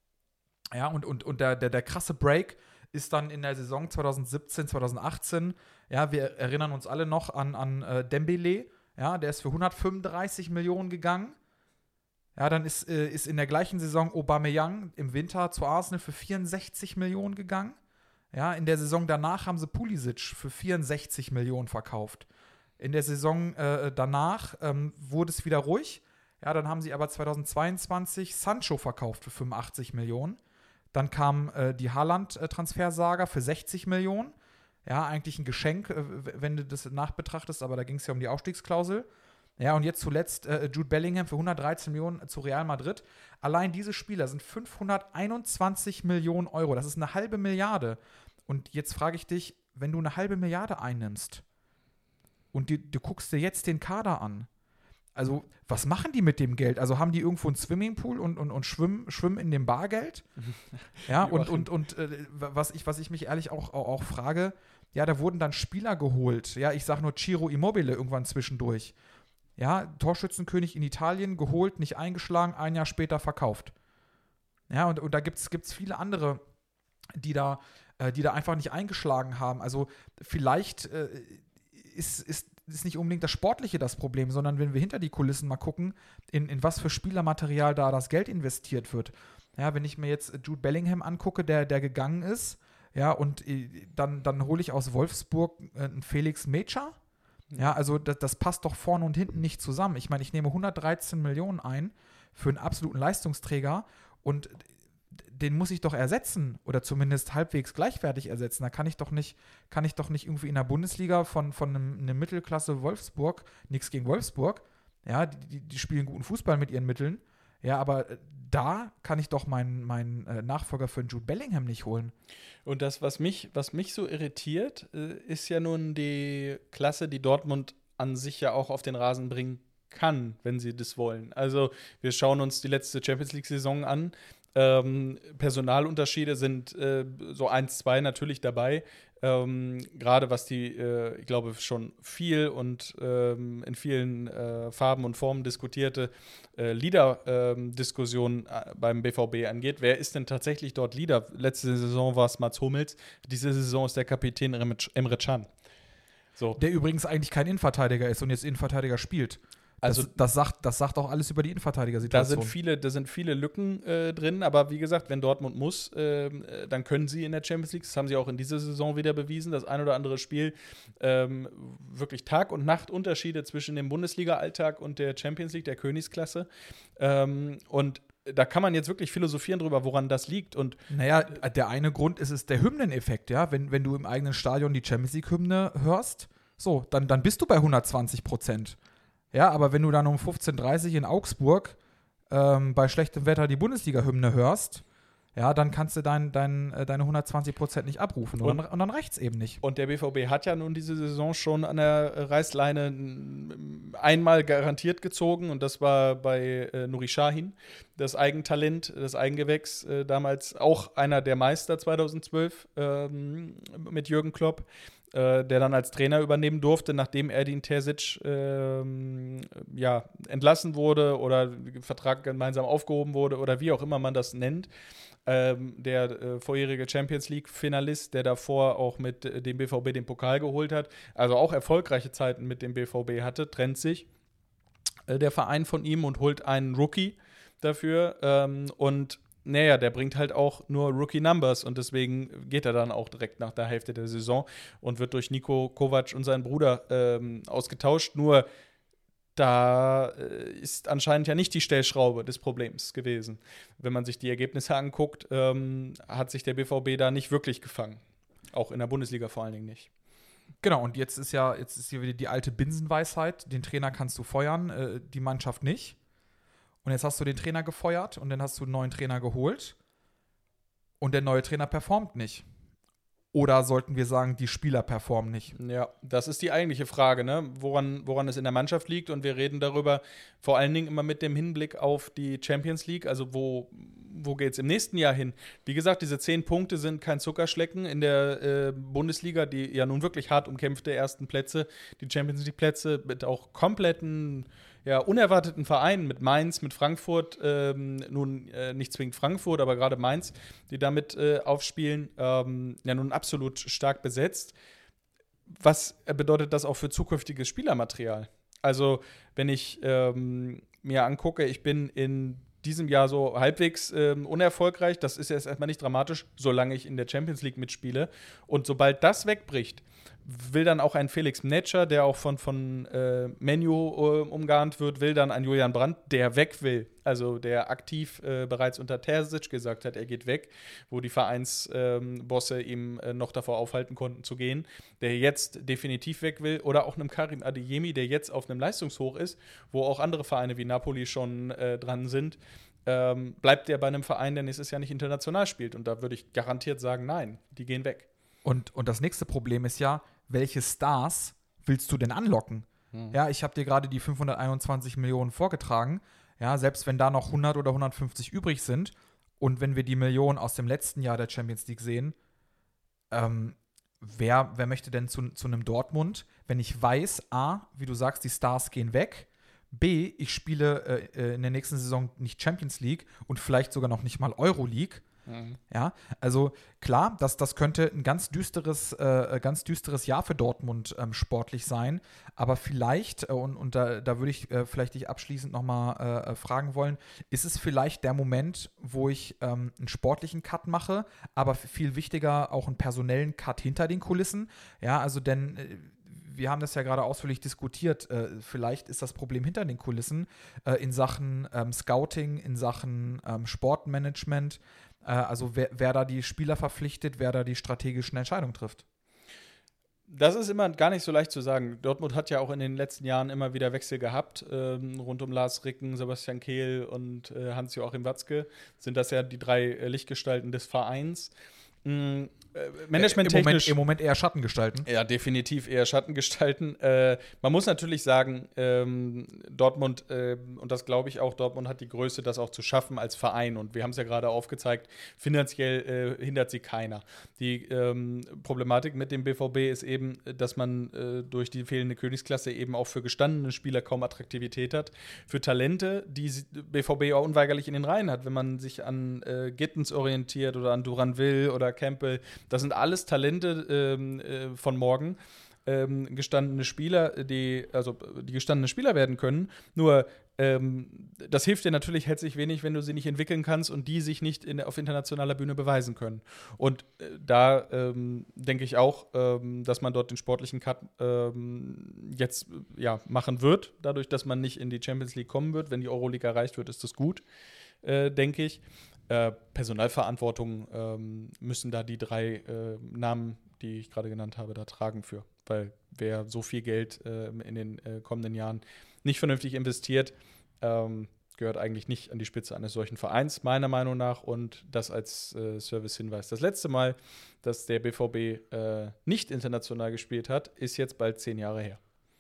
Ja, und, und, und der, der, der krasse Break ist dann in der Saison zweitausendsiebzehn, zweitausendachtzehn. Ja, wir erinnern uns alle noch an, an äh, Dembélé. Ja, der ist für hundertfünfunddreißig Millionen gegangen. Ja, dann ist, äh, ist in der gleichen Saison Aubameyang im Winter zu Arsenal für vierundsechzig Millionen gegangen. Ja, in der Saison danach haben sie Pulisic für vierundsechzig Millionen verkauft. In der Saison äh, danach ähm, wurde es wieder ruhig. Ja, dann haben sie aber zweitausendzweiundzwanzig Sancho verkauft für fünfundachtzig Millionen. Dann kam äh, die Haaland-Transfersaga für sechzig Millionen. Ja, eigentlich ein Geschenk, äh, wenn du das nachbetrachtest, aber da ging es ja um die Ausstiegsklausel. Ja, und jetzt zuletzt äh, Jude Bellingham für hundertdreizehn Millionen zu Real Madrid. Allein diese Spieler sind fünfhunderteinundzwanzig Millionen Euro. Das ist eine halbe Milliarde. Und jetzt frage ich dich, wenn du eine halbe Milliarde einnimmst und die, du guckst dir jetzt den Kader an, also, was machen die mit dem Geld? Also, haben die irgendwo einen Swimmingpool und, und, und schwimmen, schwimmen in dem Bargeld? Ja, und, und, und äh, was, ich, was ich mich ehrlich auch, auch, auch frage, ja, da wurden dann Spieler geholt. Ja, ich sag nur Ciro Immobile irgendwann zwischendurch. Ja, Torschützenkönig in Italien, geholt, nicht eingeschlagen, ein Jahr später verkauft. Ja, und, und da gibt es viele andere, die da, äh, die da einfach nicht eingeschlagen haben. Also, vielleicht äh, ist, ist ist nicht unbedingt das Sportliche das Problem, sondern wenn wir hinter die Kulissen mal gucken, in, in was für Spielermaterial da das Geld investiert wird. Ja, wenn ich mir jetzt Jude Bellingham angucke, der, der gegangen ist, ja, und äh, dann, dann hole ich aus Wolfsburg äh, einen Felix Mecha. Ja, also das, das passt doch vorne und hinten nicht zusammen. Ich meine, ich nehme hundertdreizehn Millionen ein für einen absoluten Leistungsträger und den muss ich doch ersetzen oder zumindest halbwegs gleichwertig ersetzen. Da kann ich doch nicht, kann ich doch nicht irgendwie in der Bundesliga von, von einem, einem Mittelklasse Wolfsburg, nichts gegen Wolfsburg, ja, die, die spielen guten Fußball mit ihren Mitteln, ja, aber da kann ich doch meinen, meinen äh, Nachfolger für den Jude Bellingham nicht holen. Und das, was mich, was mich so irritiert, äh, ist ja nun die Klasse, die Dortmund an sich ja auch auf den Rasen bringen kann, wenn sie das wollen. Also wir schauen uns die letzte Champions-League-Saison an. Ähm, Personalunterschiede sind äh, so eins, zwei natürlich dabei. Ähm, Gerade was die, äh, ich glaube, schon viel und ähm, in vielen äh, Farben und Formen diskutierte äh, Leader-Diskussion äh, beim B V B angeht. Wer ist denn tatsächlich dort Leader? Letzte Saison war es Mats Hummels. Diese Saison ist der Kapitän Emre Can. So. Der übrigens eigentlich kein Innenverteidiger ist und jetzt Innenverteidiger spielt. Also das, das, sagt, das sagt auch alles über die Innenverteidiger-Situation. Da sind viele, da sind viele Lücken äh, drin, aber wie gesagt, wenn Dortmund muss, äh, dann können sie in der Champions League, das haben sie auch in dieser Saison wieder bewiesen, das ein oder andere Spiel ähm, wirklich Tag- und Nacht-Unterschiede zwischen dem Bundesliga-Alltag und der Champions League, der Königsklasse. Ähm, und da kann man jetzt wirklich philosophieren drüber, woran das liegt. Und naja, der eine Grund ist es der Hymneneffekt, ja. Wenn, wenn du im eigenen Stadion die Champions League-Hymne hörst, so, dann, dann bist du bei hundertzwanzig Prozent. Ja, aber wenn du dann um fünfzehn Uhr dreißig in Augsburg ähm, bei schlechtem Wetter die Bundesliga-Hymne hörst, ja, dann kannst du dein, dein, deine hundertzwanzig Prozent nicht abrufen. Und, und, dann, und dann reicht es eben nicht. Und der B V B hat ja nun diese Saison schon an der Reißleine einmal garantiert gezogen. Und das war bei äh, Nuri Sahin, das Eigentalent, das Eigengewächs. Äh, damals auch einer der Meister zweitausendzwölf ähm, mit Jürgen Klopp, der dann als Trainer übernehmen durfte, nachdem Edin Terzic ähm, ja, entlassen wurde oder Vertrag gemeinsam aufgehoben wurde oder wie auch immer man das nennt. Ähm, der äh, vorherige Champions-League-Finalist, der davor auch mit äh, dem B V B den Pokal geholt hat, also auch erfolgreiche Zeiten mit dem B V B hatte, trennt sich äh, der Verein von ihm und holt einen Rookie dafür ähm, und naja, der bringt halt auch nur Rookie-Numbers und deswegen geht er dann auch direkt nach der Hälfte der Saison und wird durch Niko Kovac und seinen Bruder ähm, ausgetauscht. Nur da äh, ist anscheinend ja nicht die Stellschraube des Problems gewesen. Wenn man sich die Ergebnisse anguckt, ähm, hat sich der B V B da nicht wirklich gefangen. Auch in der Bundesliga vor allen Dingen nicht. Genau, und jetzt ist ja jetzt ist hier wieder die alte Binsenweisheit, den Trainer kannst du feuern, äh, die Mannschaft nicht. Und jetzt hast du den Trainer gefeuert und dann hast du einen neuen Trainer geholt und der neue Trainer performt nicht. Oder sollten wir sagen, die Spieler performen nicht? Ja, das ist die eigentliche Frage, ne? woran, woran es in der Mannschaft liegt. Und wir reden darüber vor allen Dingen immer mit dem Hinblick auf die Champions League. Also wo, wo geht es im nächsten Jahr hin? Wie gesagt, diese zehn Punkte sind kein Zuckerschlecken in der äh, Bundesliga, die ja nun wirklich hart umkämpfte ersten Plätze, die Champions League-Plätze mit auch kompletten, ja, unerwarteten Vereinen, mit Mainz, mit Frankfurt, ähm, nun äh, nicht zwingend Frankfurt, aber gerade Mainz, die damit äh, aufspielen, ähm, ja nun absolut stark besetzt. Was bedeutet das auch für zukünftiges Spielermaterial? Also, wenn ich ähm, mir angucke, ich bin in diesem Jahr so halbwegs ähm, unerfolgreich, das ist jetzt erstmal nicht dramatisch, solange ich in der Champions League mitspiele. Und sobald das wegbricht, will dann auch ein Felix Mnetscher, der auch von, von äh, Menu äh, umgarnt wird, will dann ein Julian Brandt, der weg will, also der aktiv äh, bereits unter Terzic gesagt hat, er geht weg, wo die Vereinsbosse ähm, ihm äh, noch davor aufhalten konnten zu gehen, der jetzt definitiv weg will, oder auch einem Karim Adeyemi, der jetzt auf einem Leistungshoch ist, wo auch andere Vereine wie Napoli schon äh, dran sind, ähm, bleibt der bei einem Verein, der nächstes Jahr nicht international spielt. Und da würde ich garantiert sagen, nein, die gehen weg. Und, und das nächste Problem ist ja, welche Stars willst du denn anlocken? Hm. Ja, ich habe dir gerade die fünfhunderteinundzwanzig Millionen vorgetragen. Ja, selbst wenn da noch hundert oder hundertfünfzig übrig sind und wenn wir die Millionen aus dem letzten Jahr der Champions League sehen, ähm, wer, wer möchte denn zu, zu einem Dortmund, wenn ich weiß, A, wie du sagst, die Stars gehen weg, B, ich spiele äh, in der nächsten Saison nicht Champions League und vielleicht sogar noch nicht mal Euroleague. Mhm. Ja, also klar, das, das könnte ein ganz düsteres, äh, ganz düsteres Jahr für Dortmund ähm, sportlich sein, aber vielleicht, äh, und, und da, da würde ich äh, vielleicht dich abschließend nochmal äh, fragen wollen, ist es vielleicht der Moment, wo ich ähm, einen sportlichen Cut mache, aber viel wichtiger auch einen personellen Cut hinter den Kulissen? Ja, also denn äh, wir haben das ja gerade ausführlich diskutiert, äh, vielleicht ist das Problem hinter den Kulissen äh, in Sachen ähm, Scouting, in Sachen ähm, Sportmanagement. Also wer, wer da die Spieler verpflichtet, wer da die strategischen Entscheidungen trifft. Das ist immer gar nicht so leicht zu sagen. Dortmund hat ja auch in den letzten Jahren immer wieder Wechsel gehabt. Ähm, rund um Lars Ricken, Sebastian Kehl und äh, Hans-Joachim Watzke sind das ja die drei äh, Lichtgestalten des Vereins. Mhm. Management-technisch. Im Moment, Im Moment eher Schattengestalten. Ja, definitiv eher Schattengestalten. Äh, man muss natürlich sagen, ähm, Dortmund, äh, und das glaube ich auch, Dortmund hat die Größe, das auch zu schaffen als Verein. Und wir haben es ja gerade aufgezeigt, finanziell äh, hindert sie keiner. Die ähm, Problematik mit dem B V B ist eben, dass man äh, durch die fehlende Königsklasse eben auch für gestandene Spieler kaum Attraktivität hat. Für Talente, die B V B auch unweigerlich in den Reihen hat, wenn man sich an äh, Gittens orientiert oder an Duranville oder Campbell. Das sind alles Talente ähm, äh, von morgen, ähm, gestandene Spieler, die, also die gestandene Spieler werden können. Nur ähm, das hilft dir natürlich herzlich wenig, wenn du sie nicht entwickeln kannst und die sich nicht in, auf internationaler Bühne beweisen können. Und äh, da ähm, denke ich auch, ähm, dass man dort den sportlichen Cut ähm, jetzt ja, machen wird, dadurch, dass man nicht in die Champions League kommen wird. Wenn die Euroleague erreicht wird, ist das gut, äh, denke ich. Äh, Personalverantwortung ähm, müssen da die drei äh, Namen, die ich gerade genannt habe, da tragen für. Weil wer so viel Geld äh, in den äh, kommenden Jahren nicht vernünftig investiert, ähm, gehört eigentlich nicht an die Spitze eines solchen Vereins, meiner Meinung nach. Und das als äh, Service-Hinweis. Das letzte Mal, dass der B V B äh, nicht international gespielt hat, ist jetzt bald zehn Jahre her.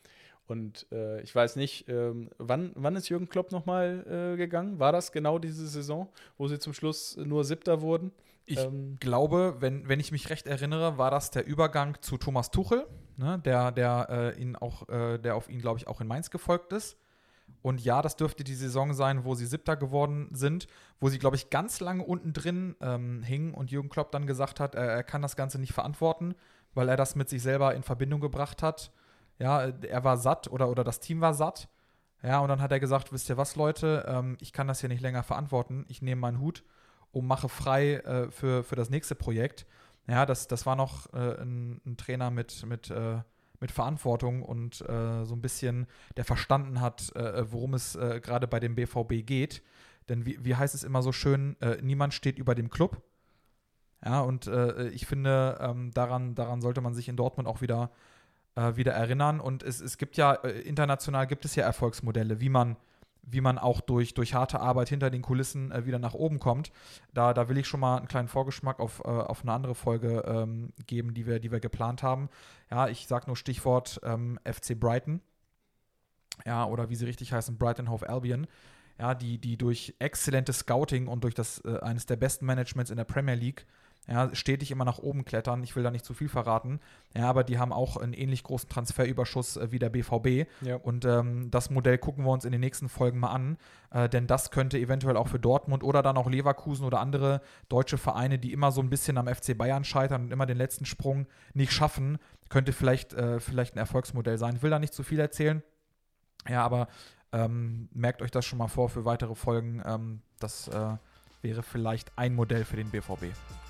Und äh, ich weiß nicht, ähm, wann, wann ist Jürgen Klopp nochmal äh, gegangen? War das genau diese Saison, wo sie zum Schluss nur Siebter wurden? Ich ähm, glaube, wenn, wenn ich mich recht erinnere, war das der Übergang zu Thomas Tuchel, ne, der, der, äh, ihn auch, äh, der auf ihn, glaube ich, auch in Mainz gefolgt ist. Und ja, das dürfte die Saison sein, wo sie Siebter geworden sind, wo sie, glaube ich, ganz lange unten drin ähm, hingen und Jürgen Klopp dann gesagt hat, er, er kann das Ganze nicht verantworten, weil er das mit sich selber in Verbindung gebracht hat. Ja, er war satt oder, oder das Team war satt. Ja, und dann hat er gesagt, wisst ihr was, Leute, ähm, ich kann das hier nicht länger verantworten. Ich nehme meinen Hut und mache frei äh, für, für das nächste Projekt. Ja, das, das war noch äh, ein, ein Trainer mit, mit, äh, mit Verantwortung und äh, so ein bisschen, der verstanden hat, äh, worum es äh, gerade bei dem B V B geht. Denn wie, wie heißt es immer so schön, äh, niemand steht über dem Club. Ja, und äh, ich finde, ähm, daran, daran sollte man sich in Dortmund auch wieder, äh, wieder erinnern. Und es, es gibt ja, äh, international gibt es ja Erfolgsmodelle, wie man wie man auch durch, durch harte Arbeit hinter den Kulissen äh, wieder nach oben kommt. Da, da will ich schon mal einen kleinen Vorgeschmack auf, äh, auf eine andere Folge ähm, geben, die wir, die wir geplant haben. Ja, ich sage nur Stichwort ähm, F C Brighton. Ja, oder wie sie richtig heißen, Brighton Hove Albion. Ja, die, die durch exzellentes Scouting und durch das äh, eines der besten Managements in der Premier League ja, stetig immer nach oben klettern. Ich will da nicht zu viel verraten. Ja, aber die haben auch einen ähnlich großen Transferüberschuss äh, wie der B V B. Ja. Und ähm, das Modell gucken wir uns in den nächsten Folgen mal an. Äh, denn das könnte eventuell auch für Dortmund oder dann auch Leverkusen oder andere deutsche Vereine, die immer so ein bisschen am F C Bayern scheitern und immer den letzten Sprung nicht schaffen, könnte vielleicht, äh, vielleicht ein Erfolgsmodell sein. Ich will da nicht zu viel erzählen. Ja, aber ähm, merkt euch das schon mal vor für weitere Folgen. Ähm, das äh, wäre vielleicht ein Modell für den B V B.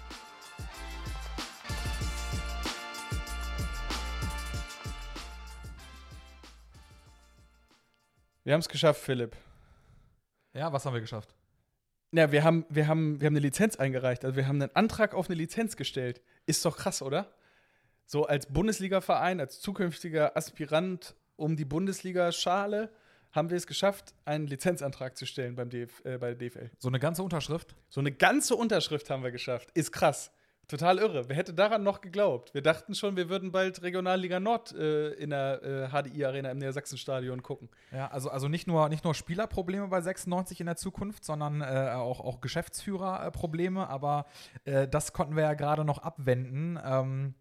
Wir haben es geschafft, Philipp. Ja, was haben wir geschafft? Ja, wir haben, wir, haben, wir haben eine Lizenz eingereicht. Also wir haben einen Antrag auf eine Lizenz gestellt. Ist doch krass, oder? So als Bundesliga-Verein, als zukünftiger Aspirant um die Bundesliga-Schale haben wir es geschafft, einen Lizenzantrag zu stellen beim D F, äh, bei der D F L. So eine ganze Unterschrift? So eine ganze Unterschrift haben wir geschafft. Ist krass. Total irre. Wer hätte daran noch geglaubt? Wir dachten schon, wir würden bald Regionalliga Nord äh, in der äh, H D I-Arena im Niedersachsenstadion gucken. Ja, also, also nicht nur, nicht nur Spielerprobleme bei sechsundneunzig in der Zukunft, sondern äh, auch, auch Geschäftsführerprobleme. Aber äh, das konnten wir ja gerade noch abwenden. Ähm,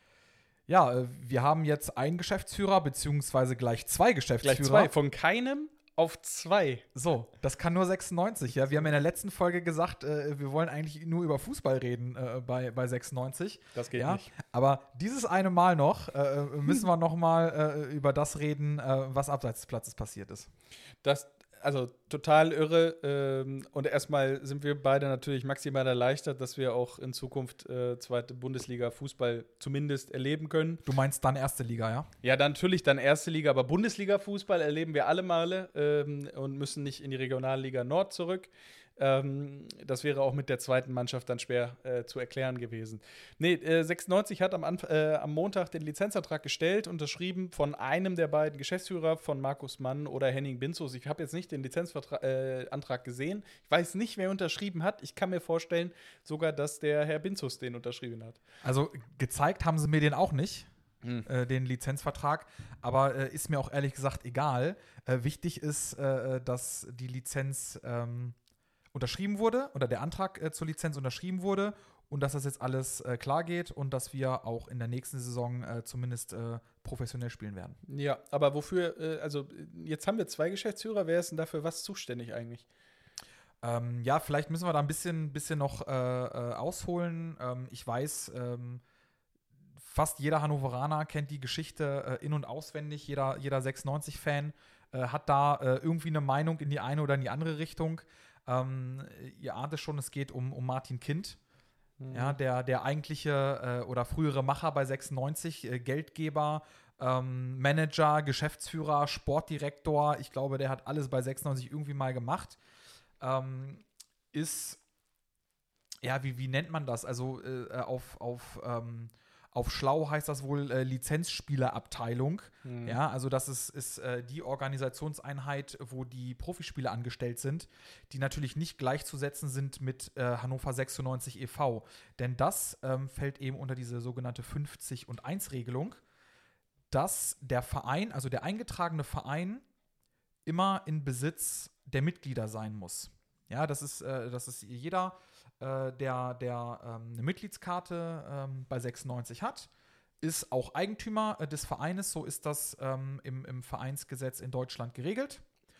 ja, äh, wir haben jetzt einen Geschäftsführer, beziehungsweise gleich zwei Geschäftsführer. Gleich zwei. Von keinem auf zwei. So, das kann nur sechsundneunzig, ja. Wir haben in der letzten Folge gesagt, äh, wir wollen eigentlich nur über Fußball reden äh, bei, bei sechsundneunzig. Das geht ja? nicht. Aber dieses eine Mal noch äh, müssen wir noch mal äh, über das reden, äh, was abseits des Platzes passiert ist. Das, also total irre. Ähm, und erstmal sind wir beide natürlich maximal erleichtert, dass wir auch in Zukunft äh, zweite Bundesliga Fußball zumindest erleben können. Du meinst dann erste Liga, ja? Ja, dann natürlich dann erste Liga, aber Bundesliga-Fußball erleben wir alle Male ähm, und müssen nicht in die Regionalliga Nord zurück. Ähm, das wäre auch mit der zweiten Mannschaft dann schwer äh, zu erklären gewesen. Nee, äh, sechsundneunzig hat am, Anf- äh, am Montag den Lizenzantrag gestellt, unterschrieben von einem der beiden Geschäftsführer, von Markus Mann oder Henning Binzus. Ich habe jetzt nicht den Lizenzantrag äh, gesehen. Ich weiß nicht, wer unterschrieben hat. Ich kann mir vorstellen, sogar, dass der Herr Binzus den unterschrieben hat. Also gezeigt haben sie mir den auch nicht. Hm. Äh, den Lizenzvertrag, aber äh, ist mir auch ehrlich gesagt egal. Äh, wichtig ist, äh, dass die Lizenz ähm, unterschrieben wurde oder der Antrag äh, zur Lizenz unterschrieben wurde und dass das jetzt alles äh, klar geht und dass wir auch in der nächsten Saison äh, zumindest äh, professionell spielen werden. Ja, aber wofür, äh, also jetzt haben wir zwei Geschäftsführer, wer ist denn dafür was zuständig eigentlich? Ähm, ja, vielleicht müssen wir da ein bisschen, bisschen noch äh, äh, ausholen. Ähm, ich weiß, ähm, fast jeder Hannoveraner kennt die Geschichte äh, in- und auswendig. Jeder, jeder sechsundneunzig-Fan äh, hat da äh, irgendwie eine Meinung in die eine oder in die andere Richtung. Ähm, ihr ahnt es schon, es geht um, um Martin Kind. Mhm. Ja, der, der eigentliche äh, oder frühere Macher bei sechsundneunzig, äh, Geldgeber, ähm, Manager, Geschäftsführer, Sportdirektor. Ich glaube, der hat alles bei sechsundneunzig irgendwie mal gemacht. Ähm, ist, ja, wie, wie nennt man das? Also äh, auf, auf ähm, Auf schlau heißt das wohl äh, Lizenzspielerabteilung. Mhm. Ja, also das ist, ist äh, die Organisationseinheit, wo die Profispieler angestellt sind, die natürlich nicht gleichzusetzen sind mit äh, Hannover sechsundneunzig e V. Denn das ähm, fällt eben unter diese sogenannte fünfzig und eins Regelung, dass der Verein, also der eingetragene Verein, immer in Besitz der Mitglieder sein muss. Ja, das ist, äh, das ist jeder der, der ähm, eine Mitgliedskarte ähm, bei sechsundneunzig hat, ist auch Eigentümer äh, des Vereines. So ist das ähm, im, im Vereinsgesetz in Deutschland geregelt.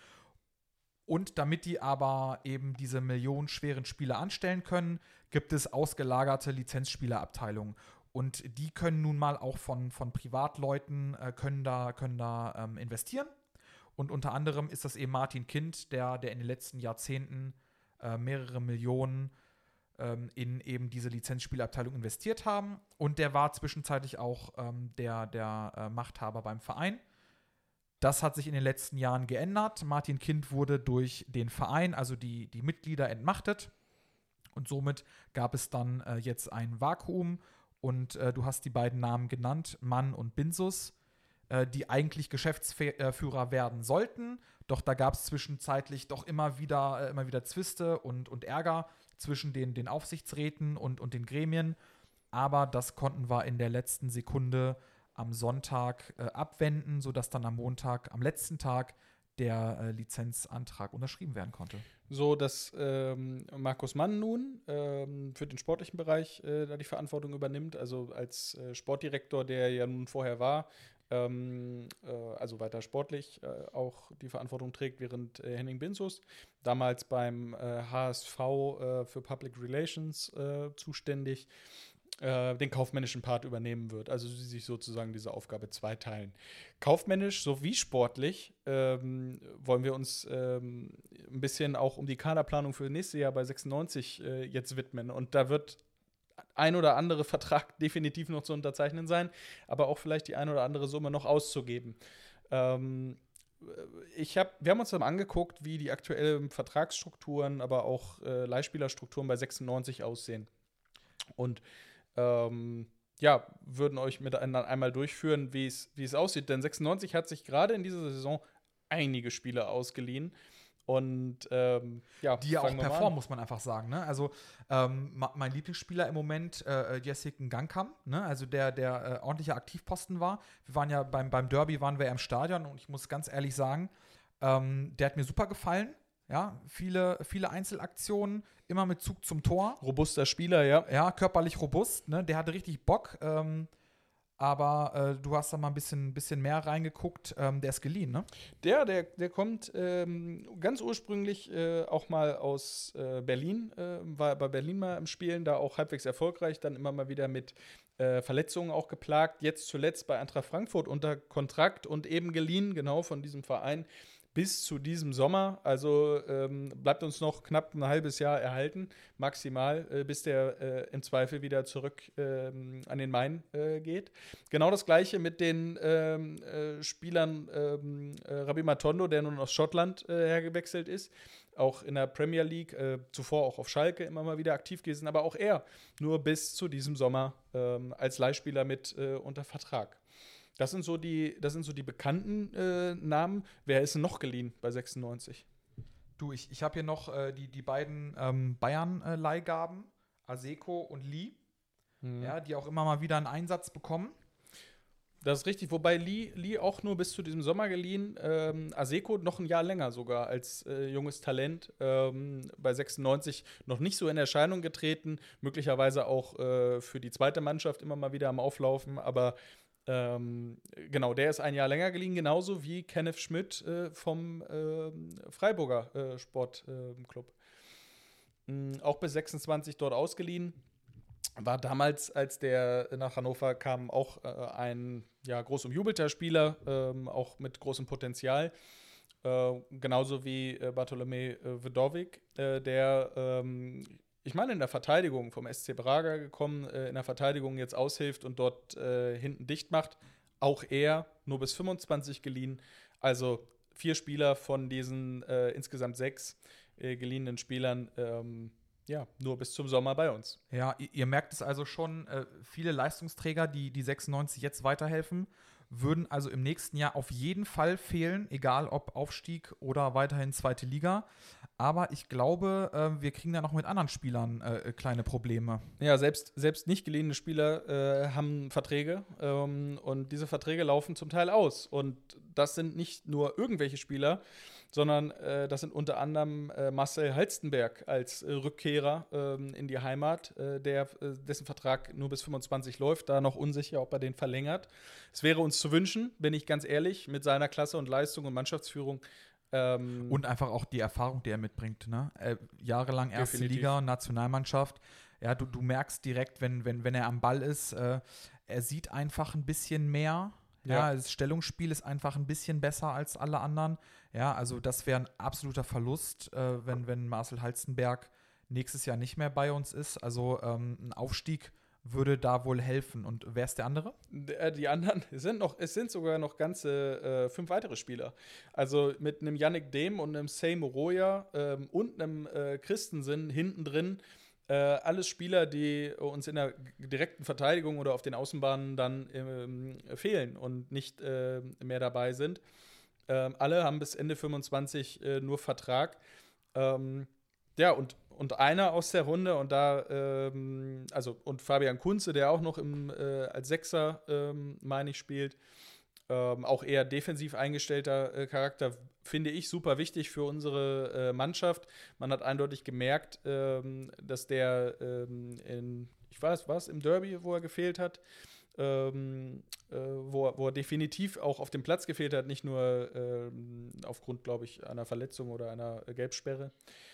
Und damit die aber eben diese millionenschweren Spiele anstellen können, gibt es ausgelagerte Lizenzspielerabteilungen. Und die können nun mal auch von, von Privatleuten äh, können da, können da ähm, investieren. Und unter anderem ist das eben Martin Kind, der, der in den letzten Jahrzehnten äh, mehrere Millionen ähm, in eben diese Lizenzspielabteilung investiert haben. Und der war zwischenzeitlich auch ähm, der, der äh, Machthaber beim Verein. Das hat sich in den letzten Jahren geändert. Martin Kind wurde durch den Verein, also die, die Mitglieder, entmachtet. Und somit gab es dann äh, jetzt ein Vakuum. Und äh, du hast die beiden Namen genannt, Mann und Binsus, äh, die eigentlich Geschäftsführer werden sollten. Doch da gab es zwischenzeitlich doch immer wieder, äh, immer wieder Zwiste und, und Ärger zwischen den, den Aufsichtsräten und, und den Gremien. Aber das konnten wir in der letzten Sekunde am Sonntag äh, abwenden, sodass dann am Montag, am letzten Tag, der äh, Lizenzantrag unterschrieben werden konnte. So, dass ähm, Markus Mann nun ähm, für den sportlichen Bereich äh, da die Verantwortung übernimmt, also als äh, Sportdirektor, der ja nun vorher war, ähm, äh, also weiter sportlich äh, auch die Verantwortung trägt, während äh, Henning Binzus damals beim äh, H S V äh, für Public Relations äh, zuständig den kaufmännischen Part übernehmen wird. Also sie sich sozusagen diese Aufgabe zweiteilen. Kaufmännisch sowie sportlich ähm, wollen wir uns ähm, ein bisschen auch um die Kaderplanung für das nächste Jahr bei sechsundneunzig äh, jetzt widmen. Und da wird ein oder andere Vertrag definitiv noch zu unterzeichnen sein, aber auch vielleicht die ein oder andere Summe noch auszugeben. Ähm, Ich hab, wir haben uns dann angeguckt, wie die aktuellen Vertragsstrukturen, aber auch äh, Leihspielerstrukturen bei sechsundneunzig aussehen. Und Ähm, ja, würden euch miteinander einmal durchführen, wie es wie es aussieht. Denn sechsundneunzig hat sich gerade in dieser Saison einige Spieler ausgeliehen. Und ähm, ja, die ja auch performen, muss man einfach sagen. Ne? Also ähm, mein Lieblingsspieler im Moment, äh, Jessica Gangkamp, ne? Also der, der äh, ordentlicher Aktivposten war. Wir waren ja beim, beim Derby, waren wir ja im Stadion und ich muss ganz ehrlich sagen, ähm, der hat mir super gefallen. Ja, viele, viele Einzelaktionen, immer mit Zug zum Tor. Robuster Spieler, ja. Ja, körperlich robust, ne? Der hatte richtig Bock. Ähm, aber äh, du hast da mal ein bisschen, bisschen mehr reingeguckt. Ähm, der ist geliehen, ne? Der, der, der kommt ähm, ganz ursprünglich äh, auch mal aus äh, Berlin, äh, war bei Berlin mal im Spielen, da auch halbwegs erfolgreich, dann immer mal wieder mit äh, Verletzungen auch geplagt. Jetzt zuletzt bei Eintracht Frankfurt unter Kontrakt und eben geliehen, genau von diesem Verein. Bis zu diesem Sommer, also ähm, bleibt uns noch knapp ein halbes Jahr erhalten, maximal, äh, bis der äh, im Zweifel wieder zurück ähm, an den Main äh, geht. Genau das Gleiche mit den ähm, äh, Spielern ähm, äh, Rabbi Matondo, der nun aus Schottland äh, hergewechselt ist, auch in der Premier League, äh, zuvor auch auf Schalke immer mal wieder aktiv gewesen, aber auch er nur bis zu diesem Sommer ähm, als Leihspieler mit äh, unter Vertrag. Das sind so die, das sind so die bekannten äh, Namen. Wer ist denn noch geliehen bei sechsundneunzig? Du, ich, ich habe hier noch äh, die, die beiden ähm, Bayern-Leihgaben, Aseko und Lee, mhm. ja, die auch immer mal wieder einen Einsatz bekommen. Das ist richtig, wobei Lee, Lee auch nur bis zu diesem Sommer geliehen, ähm, Aseko noch ein Jahr länger sogar als äh, junges Talent, ähm, bei sechsundneunzig noch nicht so in Erscheinung getreten, möglicherweise auch äh, für die zweite Mannschaft immer mal wieder am Auflaufen, aber Ähm, genau, der ist ein Jahr länger geliehen, genauso wie Kenneth Schmidt äh, vom äh, Freiburger äh, Sportclub. Äh, auch bis sechsundzwanzig dort ausgeliehen. War damals, als der nach Hannover kam, auch äh, ein ja, groß umjubelter Spieler, äh, auch mit großem Potenzial. Äh, genauso wie äh, Bartolomej äh, Vidovic, äh, der ähm, ich meine, in der Verteidigung vom S C Braga gekommen, äh, in der Verteidigung jetzt aushilft und dort äh, hinten dicht macht. Auch er nur bis fünfundzwanzig geliehen. Also vier Spieler von diesen äh, insgesamt sechs äh, geliehenen Spielern, ähm, ja, nur bis zum Sommer bei uns. Ja, ihr, ihr merkt es also schon, äh, viele Leistungsträger, die die sechsundneunzig jetzt weiterhelfen, würden also im nächsten Jahr auf jeden Fall fehlen, egal ob Aufstieg oder weiterhin zweite Liga. Aber ich glaube, äh, wir kriegen da noch mit anderen Spielern äh, kleine Probleme. Ja, selbst, selbst nicht geliehene Spieler äh, haben Verträge ähm, und diese Verträge laufen zum Teil aus. Und das sind nicht nur irgendwelche Spieler, sondern äh, das sind unter anderem äh, Marcel Halstenberg als äh, Rückkehrer äh, in die Heimat, äh, der, äh, dessen Vertrag nur bis fünfundzwanzig läuft, da noch unsicher, ob er den verlängert. Es wäre uns zu wünschen, bin ich ganz ehrlich, mit seiner Klasse und Leistung und Mannschaftsführung. Ähm, und einfach auch die Erfahrung, die er mitbringt. Ne? Äh, jahrelang erste definitiv. Liga, Nationalmannschaft. Ja, du, du merkst direkt, wenn, wenn, wenn er am Ball ist, äh, er sieht einfach ein bisschen mehr. Ja, ja, das Stellungsspiel ist einfach ein bisschen besser als alle anderen. Ja, also das wäre ein absoluter Verlust, äh, wenn, wenn Marcel Halstenberg nächstes Jahr nicht mehr bei uns ist. Also ähm, ein Aufstieg würde da wohl helfen. Und wer ist der andere? Die anderen es sind noch, es sind sogar noch ganze äh, fünf weitere Spieler. Also mit einem Yannick Dehm und einem Sey Moroja ähm, und einem äh, Christensen hinten drin. Äh, alles Spieler, die uns in der direkten Verteidigung oder auf den Außenbahnen dann ähm, fehlen und nicht äh, mehr dabei sind. Ähm, alle haben bis Ende fünfundzwanzig äh, nur Vertrag. Ähm, ja, und, und einer aus der Runde und da, ähm, also und Fabian Kunze, der auch noch im, äh, als Sechser, ähm, meine ich, spielt. Ähm, auch eher defensiv eingestellter äh, Charakter, finde ich super wichtig für unsere äh, Mannschaft. Man hat eindeutig gemerkt, ähm, dass der ähm, in, ich weiß was, im Derby, wo er gefehlt hat, ähm, äh, wo, wo er definitiv auch auf dem Platz gefehlt hat, nicht nur ähm, aufgrund, glaube ich, einer Verletzung oder einer Gelbsperre,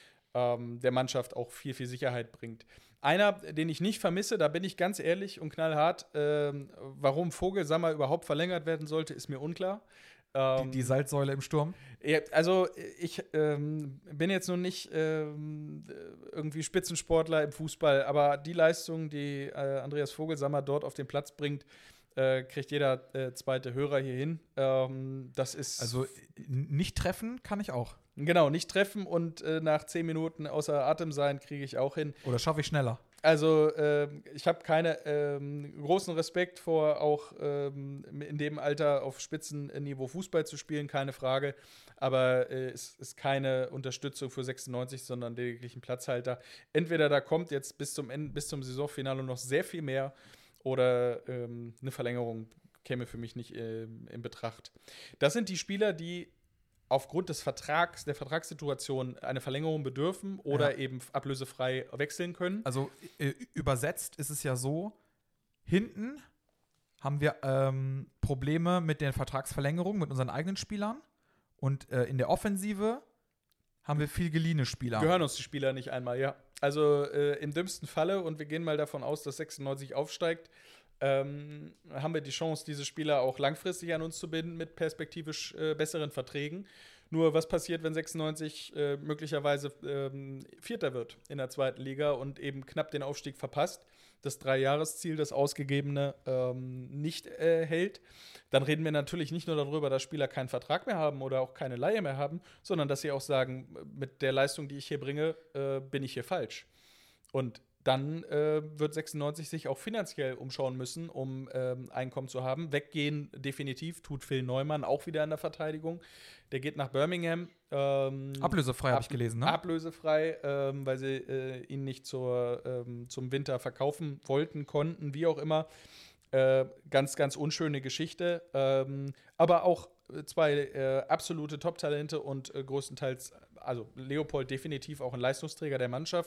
ähm, der Mannschaft auch viel, viel Sicherheit bringt. Einer, den ich nicht vermisse, da bin ich ganz ehrlich und knallhart, ähm, warum Vogelsammer überhaupt verlängert werden sollte, ist mir unklar. Die, die Salzsäule im Sturm? Ja, also ich ähm, bin jetzt noch nicht ähm, irgendwie Spitzensportler im Fußball, aber die Leistung, die äh, Andreas Vogelsammer dort auf den Platz bringt, äh, kriegt jeder äh, zweite Hörer hier hin. Ähm, das ist Also nicht treffen kann ich auch. Genau, nicht treffen und äh, nach zehn Minuten außer Atem sein kriege ich auch hin. Oder schaffe ich schneller? Also äh, ich habe keinen ähm, großen Respekt vor, auch ähm, in dem Alter auf Spitzenniveau Fußball zu spielen, keine Frage. Aber äh, es ist keine Unterstützung für sechsundneunzig, sondern lediglich ein Platzhalter. Entweder da kommt jetzt bis zum Ende, bis zum Saisonfinale noch sehr viel mehr oder ähm, eine Verlängerung käme für mich nicht äh, in Betracht. Das sind die Spieler, die aufgrund des Vertrags, der Vertragssituation eine Verlängerung bedürfen oder ja. eben ablösefrei wechseln können. Also äh, übersetzt ist es ja so, hinten haben wir ähm, Probleme mit den Vertragsverlängerungen mit unseren eigenen Spielern und äh, in der Offensive haben wir viel geliehene Spieler. Gehören uns die Spieler nicht einmal, ja. Also äh, im dümmsten Falle, und wir gehen mal davon aus, dass sechsundneunzig aufsteigt, Ähm, haben wir die Chance, diese Spieler auch langfristig an uns zu binden mit perspektivisch äh, besseren Verträgen. Nur was passiert, wenn sechsundneunzig äh, möglicherweise ähm, Vierter wird in der zweiten Liga und eben knapp den Aufstieg verpasst, das Dreijahresziel, das ausgegebene, ähm, nicht äh, hält? Dann reden wir natürlich nicht nur darüber, dass Spieler keinen Vertrag mehr haben oder auch keine Leihe mehr haben, sondern dass sie auch sagen, mit der Leistung, die ich hier bringe, äh, bin ich hier falsch. Und dann äh, wird sechsundneunzig sich auch finanziell umschauen müssen, um ähm, Einkommen zu haben. Weggehen definitiv tut Phil Neumann auch wieder in der Verteidigung. Der geht nach Birmingham. Ähm, ablösefrei, ab, habe ich gelesen, ne? Ablösefrei, ähm, weil sie äh, ihn nicht zur, ähm, zum Winter verkaufen wollten, konnten, wie auch immer. Äh, ganz, ganz unschöne Geschichte. Ähm, aber auch zwei äh, absolute Top-Talente und äh, größtenteils, also Leopold definitiv auch ein Leistungsträger der Mannschaft.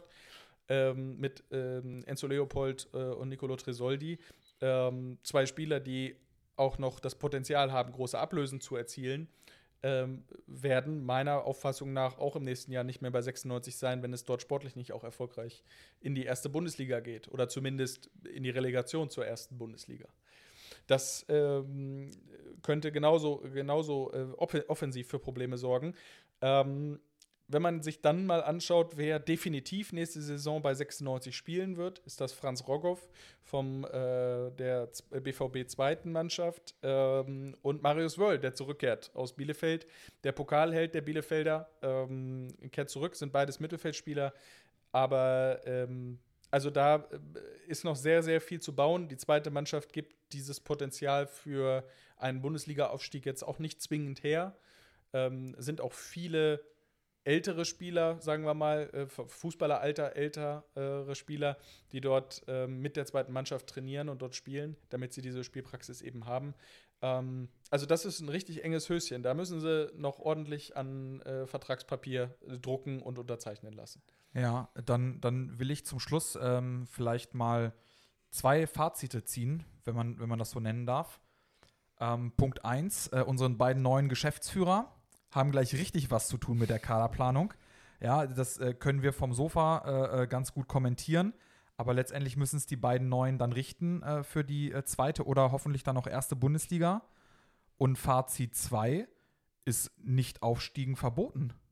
Ähm, mit ähm, Enzo Leopold äh, und Nicolo Tresoldi. Ähm, zwei Spieler, die auch noch das Potenzial haben, große Ablösen zu erzielen, ähm, werden meiner Auffassung nach auch im nächsten Jahr nicht mehr bei sechsundneunzig sein, wenn es dort sportlich nicht auch erfolgreich in die erste Bundesliga geht oder zumindest in die Relegation zur ersten Bundesliga. Das ähm, könnte genauso, genauso äh, offensiv für Probleme sorgen. Ähm, Wenn man sich dann mal anschaut, wer definitiv nächste Saison bei sechsundneunzig spielen wird, ist das Franz Rogoff vom äh, der B V B-zweiten Mannschaft ähm, und Marius Wöll, der zurückkehrt aus Bielefeld. Der Pokalheld der Bielefelder ähm, kehrt zurück, sind beides Mittelfeldspieler. Aber ähm, also da ist noch sehr, sehr viel zu bauen. Die zweite Mannschaft gibt dieses Potenzial für einen Bundesliga-Aufstieg jetzt auch nicht zwingend her. Ähm, sind auch viele ältere Spieler, sagen wir mal, äh, Fußballeralter, ältere Spieler, die dort äh, mit der zweiten Mannschaft trainieren und dort spielen, damit sie diese Spielpraxis eben haben. Ähm, also das ist ein richtig enges Höschen. Da müssen sie noch ordentlich an äh, Vertragspapier äh, drucken und unterzeichnen lassen. Ja, dann, dann will ich zum Schluss ähm, vielleicht mal zwei Fazite ziehen, wenn man, wenn man das so nennen darf. Ähm, Punkt eins, äh, unseren beiden neuen Geschäftsführer haben gleich richtig was zu tun mit der Kaderplanung. Ja, das äh, können wir vom Sofa äh, ganz gut kommentieren. Aber letztendlich müssen es die beiden Neuen dann richten äh, für die äh, zweite oder hoffentlich dann auch erste Bundesliga. Und Fazit zwei ist nicht Aufstiegen verboten.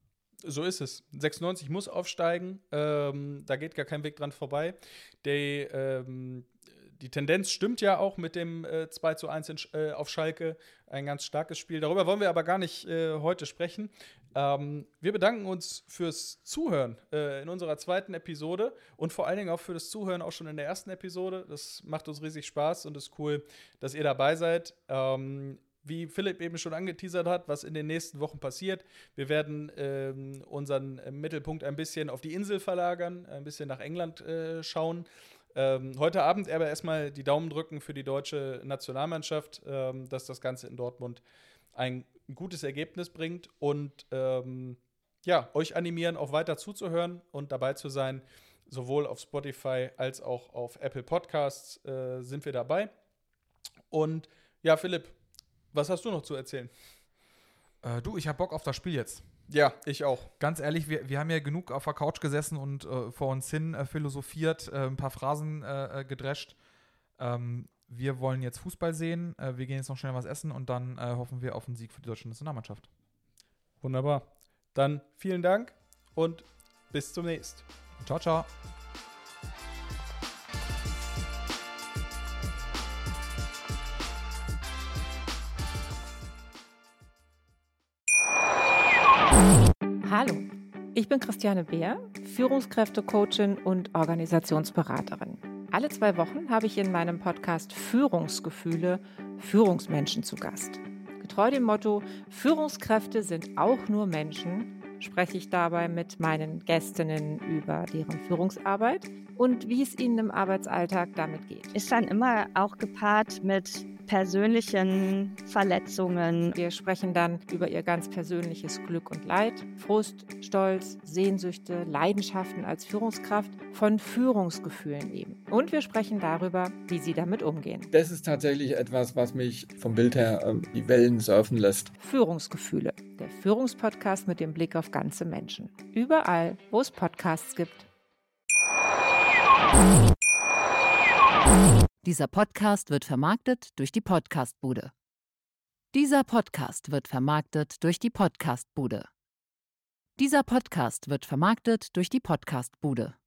So ist es. sechsundneunzig muss aufsteigen. Ähm, da geht gar kein Weg dran vorbei. Die, ähm, die Tendenz stimmt ja auch mit dem äh, zwei zu eins in, äh, auf Schalke. Ein ganz starkes Spiel. Darüber wollen wir aber gar nicht äh, heute sprechen. Ähm, wir bedanken uns fürs Zuhören äh, in unserer zweiten Episode und vor allen Dingen auch für das Zuhören auch schon in der ersten Episode. Das macht uns riesig Spaß und ist cool, dass ihr dabei seid. Ähm, Wie Philipp eben schon angeteasert hat, was in den nächsten Wochen passiert. Wir werden ähm, unseren Mittelpunkt ein bisschen auf die Insel verlagern, ein bisschen nach England äh, schauen. Ähm, heute Abend aber erstmal die Daumen drücken für die deutsche Nationalmannschaft, ähm, dass das Ganze in Dortmund ein gutes Ergebnis bringt und ähm, ja, euch animieren, auch weiter zuzuhören und dabei zu sein. Sowohl auf Spotify als auch auf Apple Podcasts äh, sind wir dabei. Und ja, Philipp, was hast du noch zu erzählen? Äh, du, ich hab Bock auf das Spiel jetzt. Ja, ich auch. Ganz ehrlich, wir, wir haben ja genug auf der Couch gesessen und äh, vor uns hin äh, philosophiert, äh, ein paar Phrasen äh, gedrescht. Ähm, wir wollen jetzt Fußball sehen, äh, wir gehen jetzt noch schnell was essen und dann äh, hoffen wir auf einen Sieg für die deutsche Nationalmannschaft. Wunderbar. Dann vielen Dank und bis zum nächsten. Ciao, ciao. Hallo, ich bin Christiane Beer, Führungskräftecoachin und Organisationsberaterin. Alle zwei Wochen habe ich in meinem Podcast Führungsgefühle Führungsmenschen zu Gast. Getreu dem Motto, Führungskräfte sind auch nur Menschen, spreche ich dabei mit meinen Gästinnen über deren Führungsarbeit und wie es ihnen im Arbeitsalltag damit geht. Ist dann immer auch gepaart mit persönlichen Verletzungen. Wir sprechen dann über ihr ganz persönliches Glück und Leid, Frust, Stolz, Sehnsüchte, Leidenschaften als Führungskraft, von Führungsgefühlen eben. Und wir sprechen darüber, wie sie damit umgehen. Das ist tatsächlich etwas, was mich vom Bild her ähm, die Wellen surfen lässt. Führungsgefühle, der Führungspodcast mit dem Blick auf ganze Menschen. Überall, wo es Podcasts gibt. Dieser Podcast wird vermarktet durch die Podcastbude. Dieser Podcast wird vermarktet durch die Podcastbude. Dieser Podcast wird vermarktet durch die Podcastbude.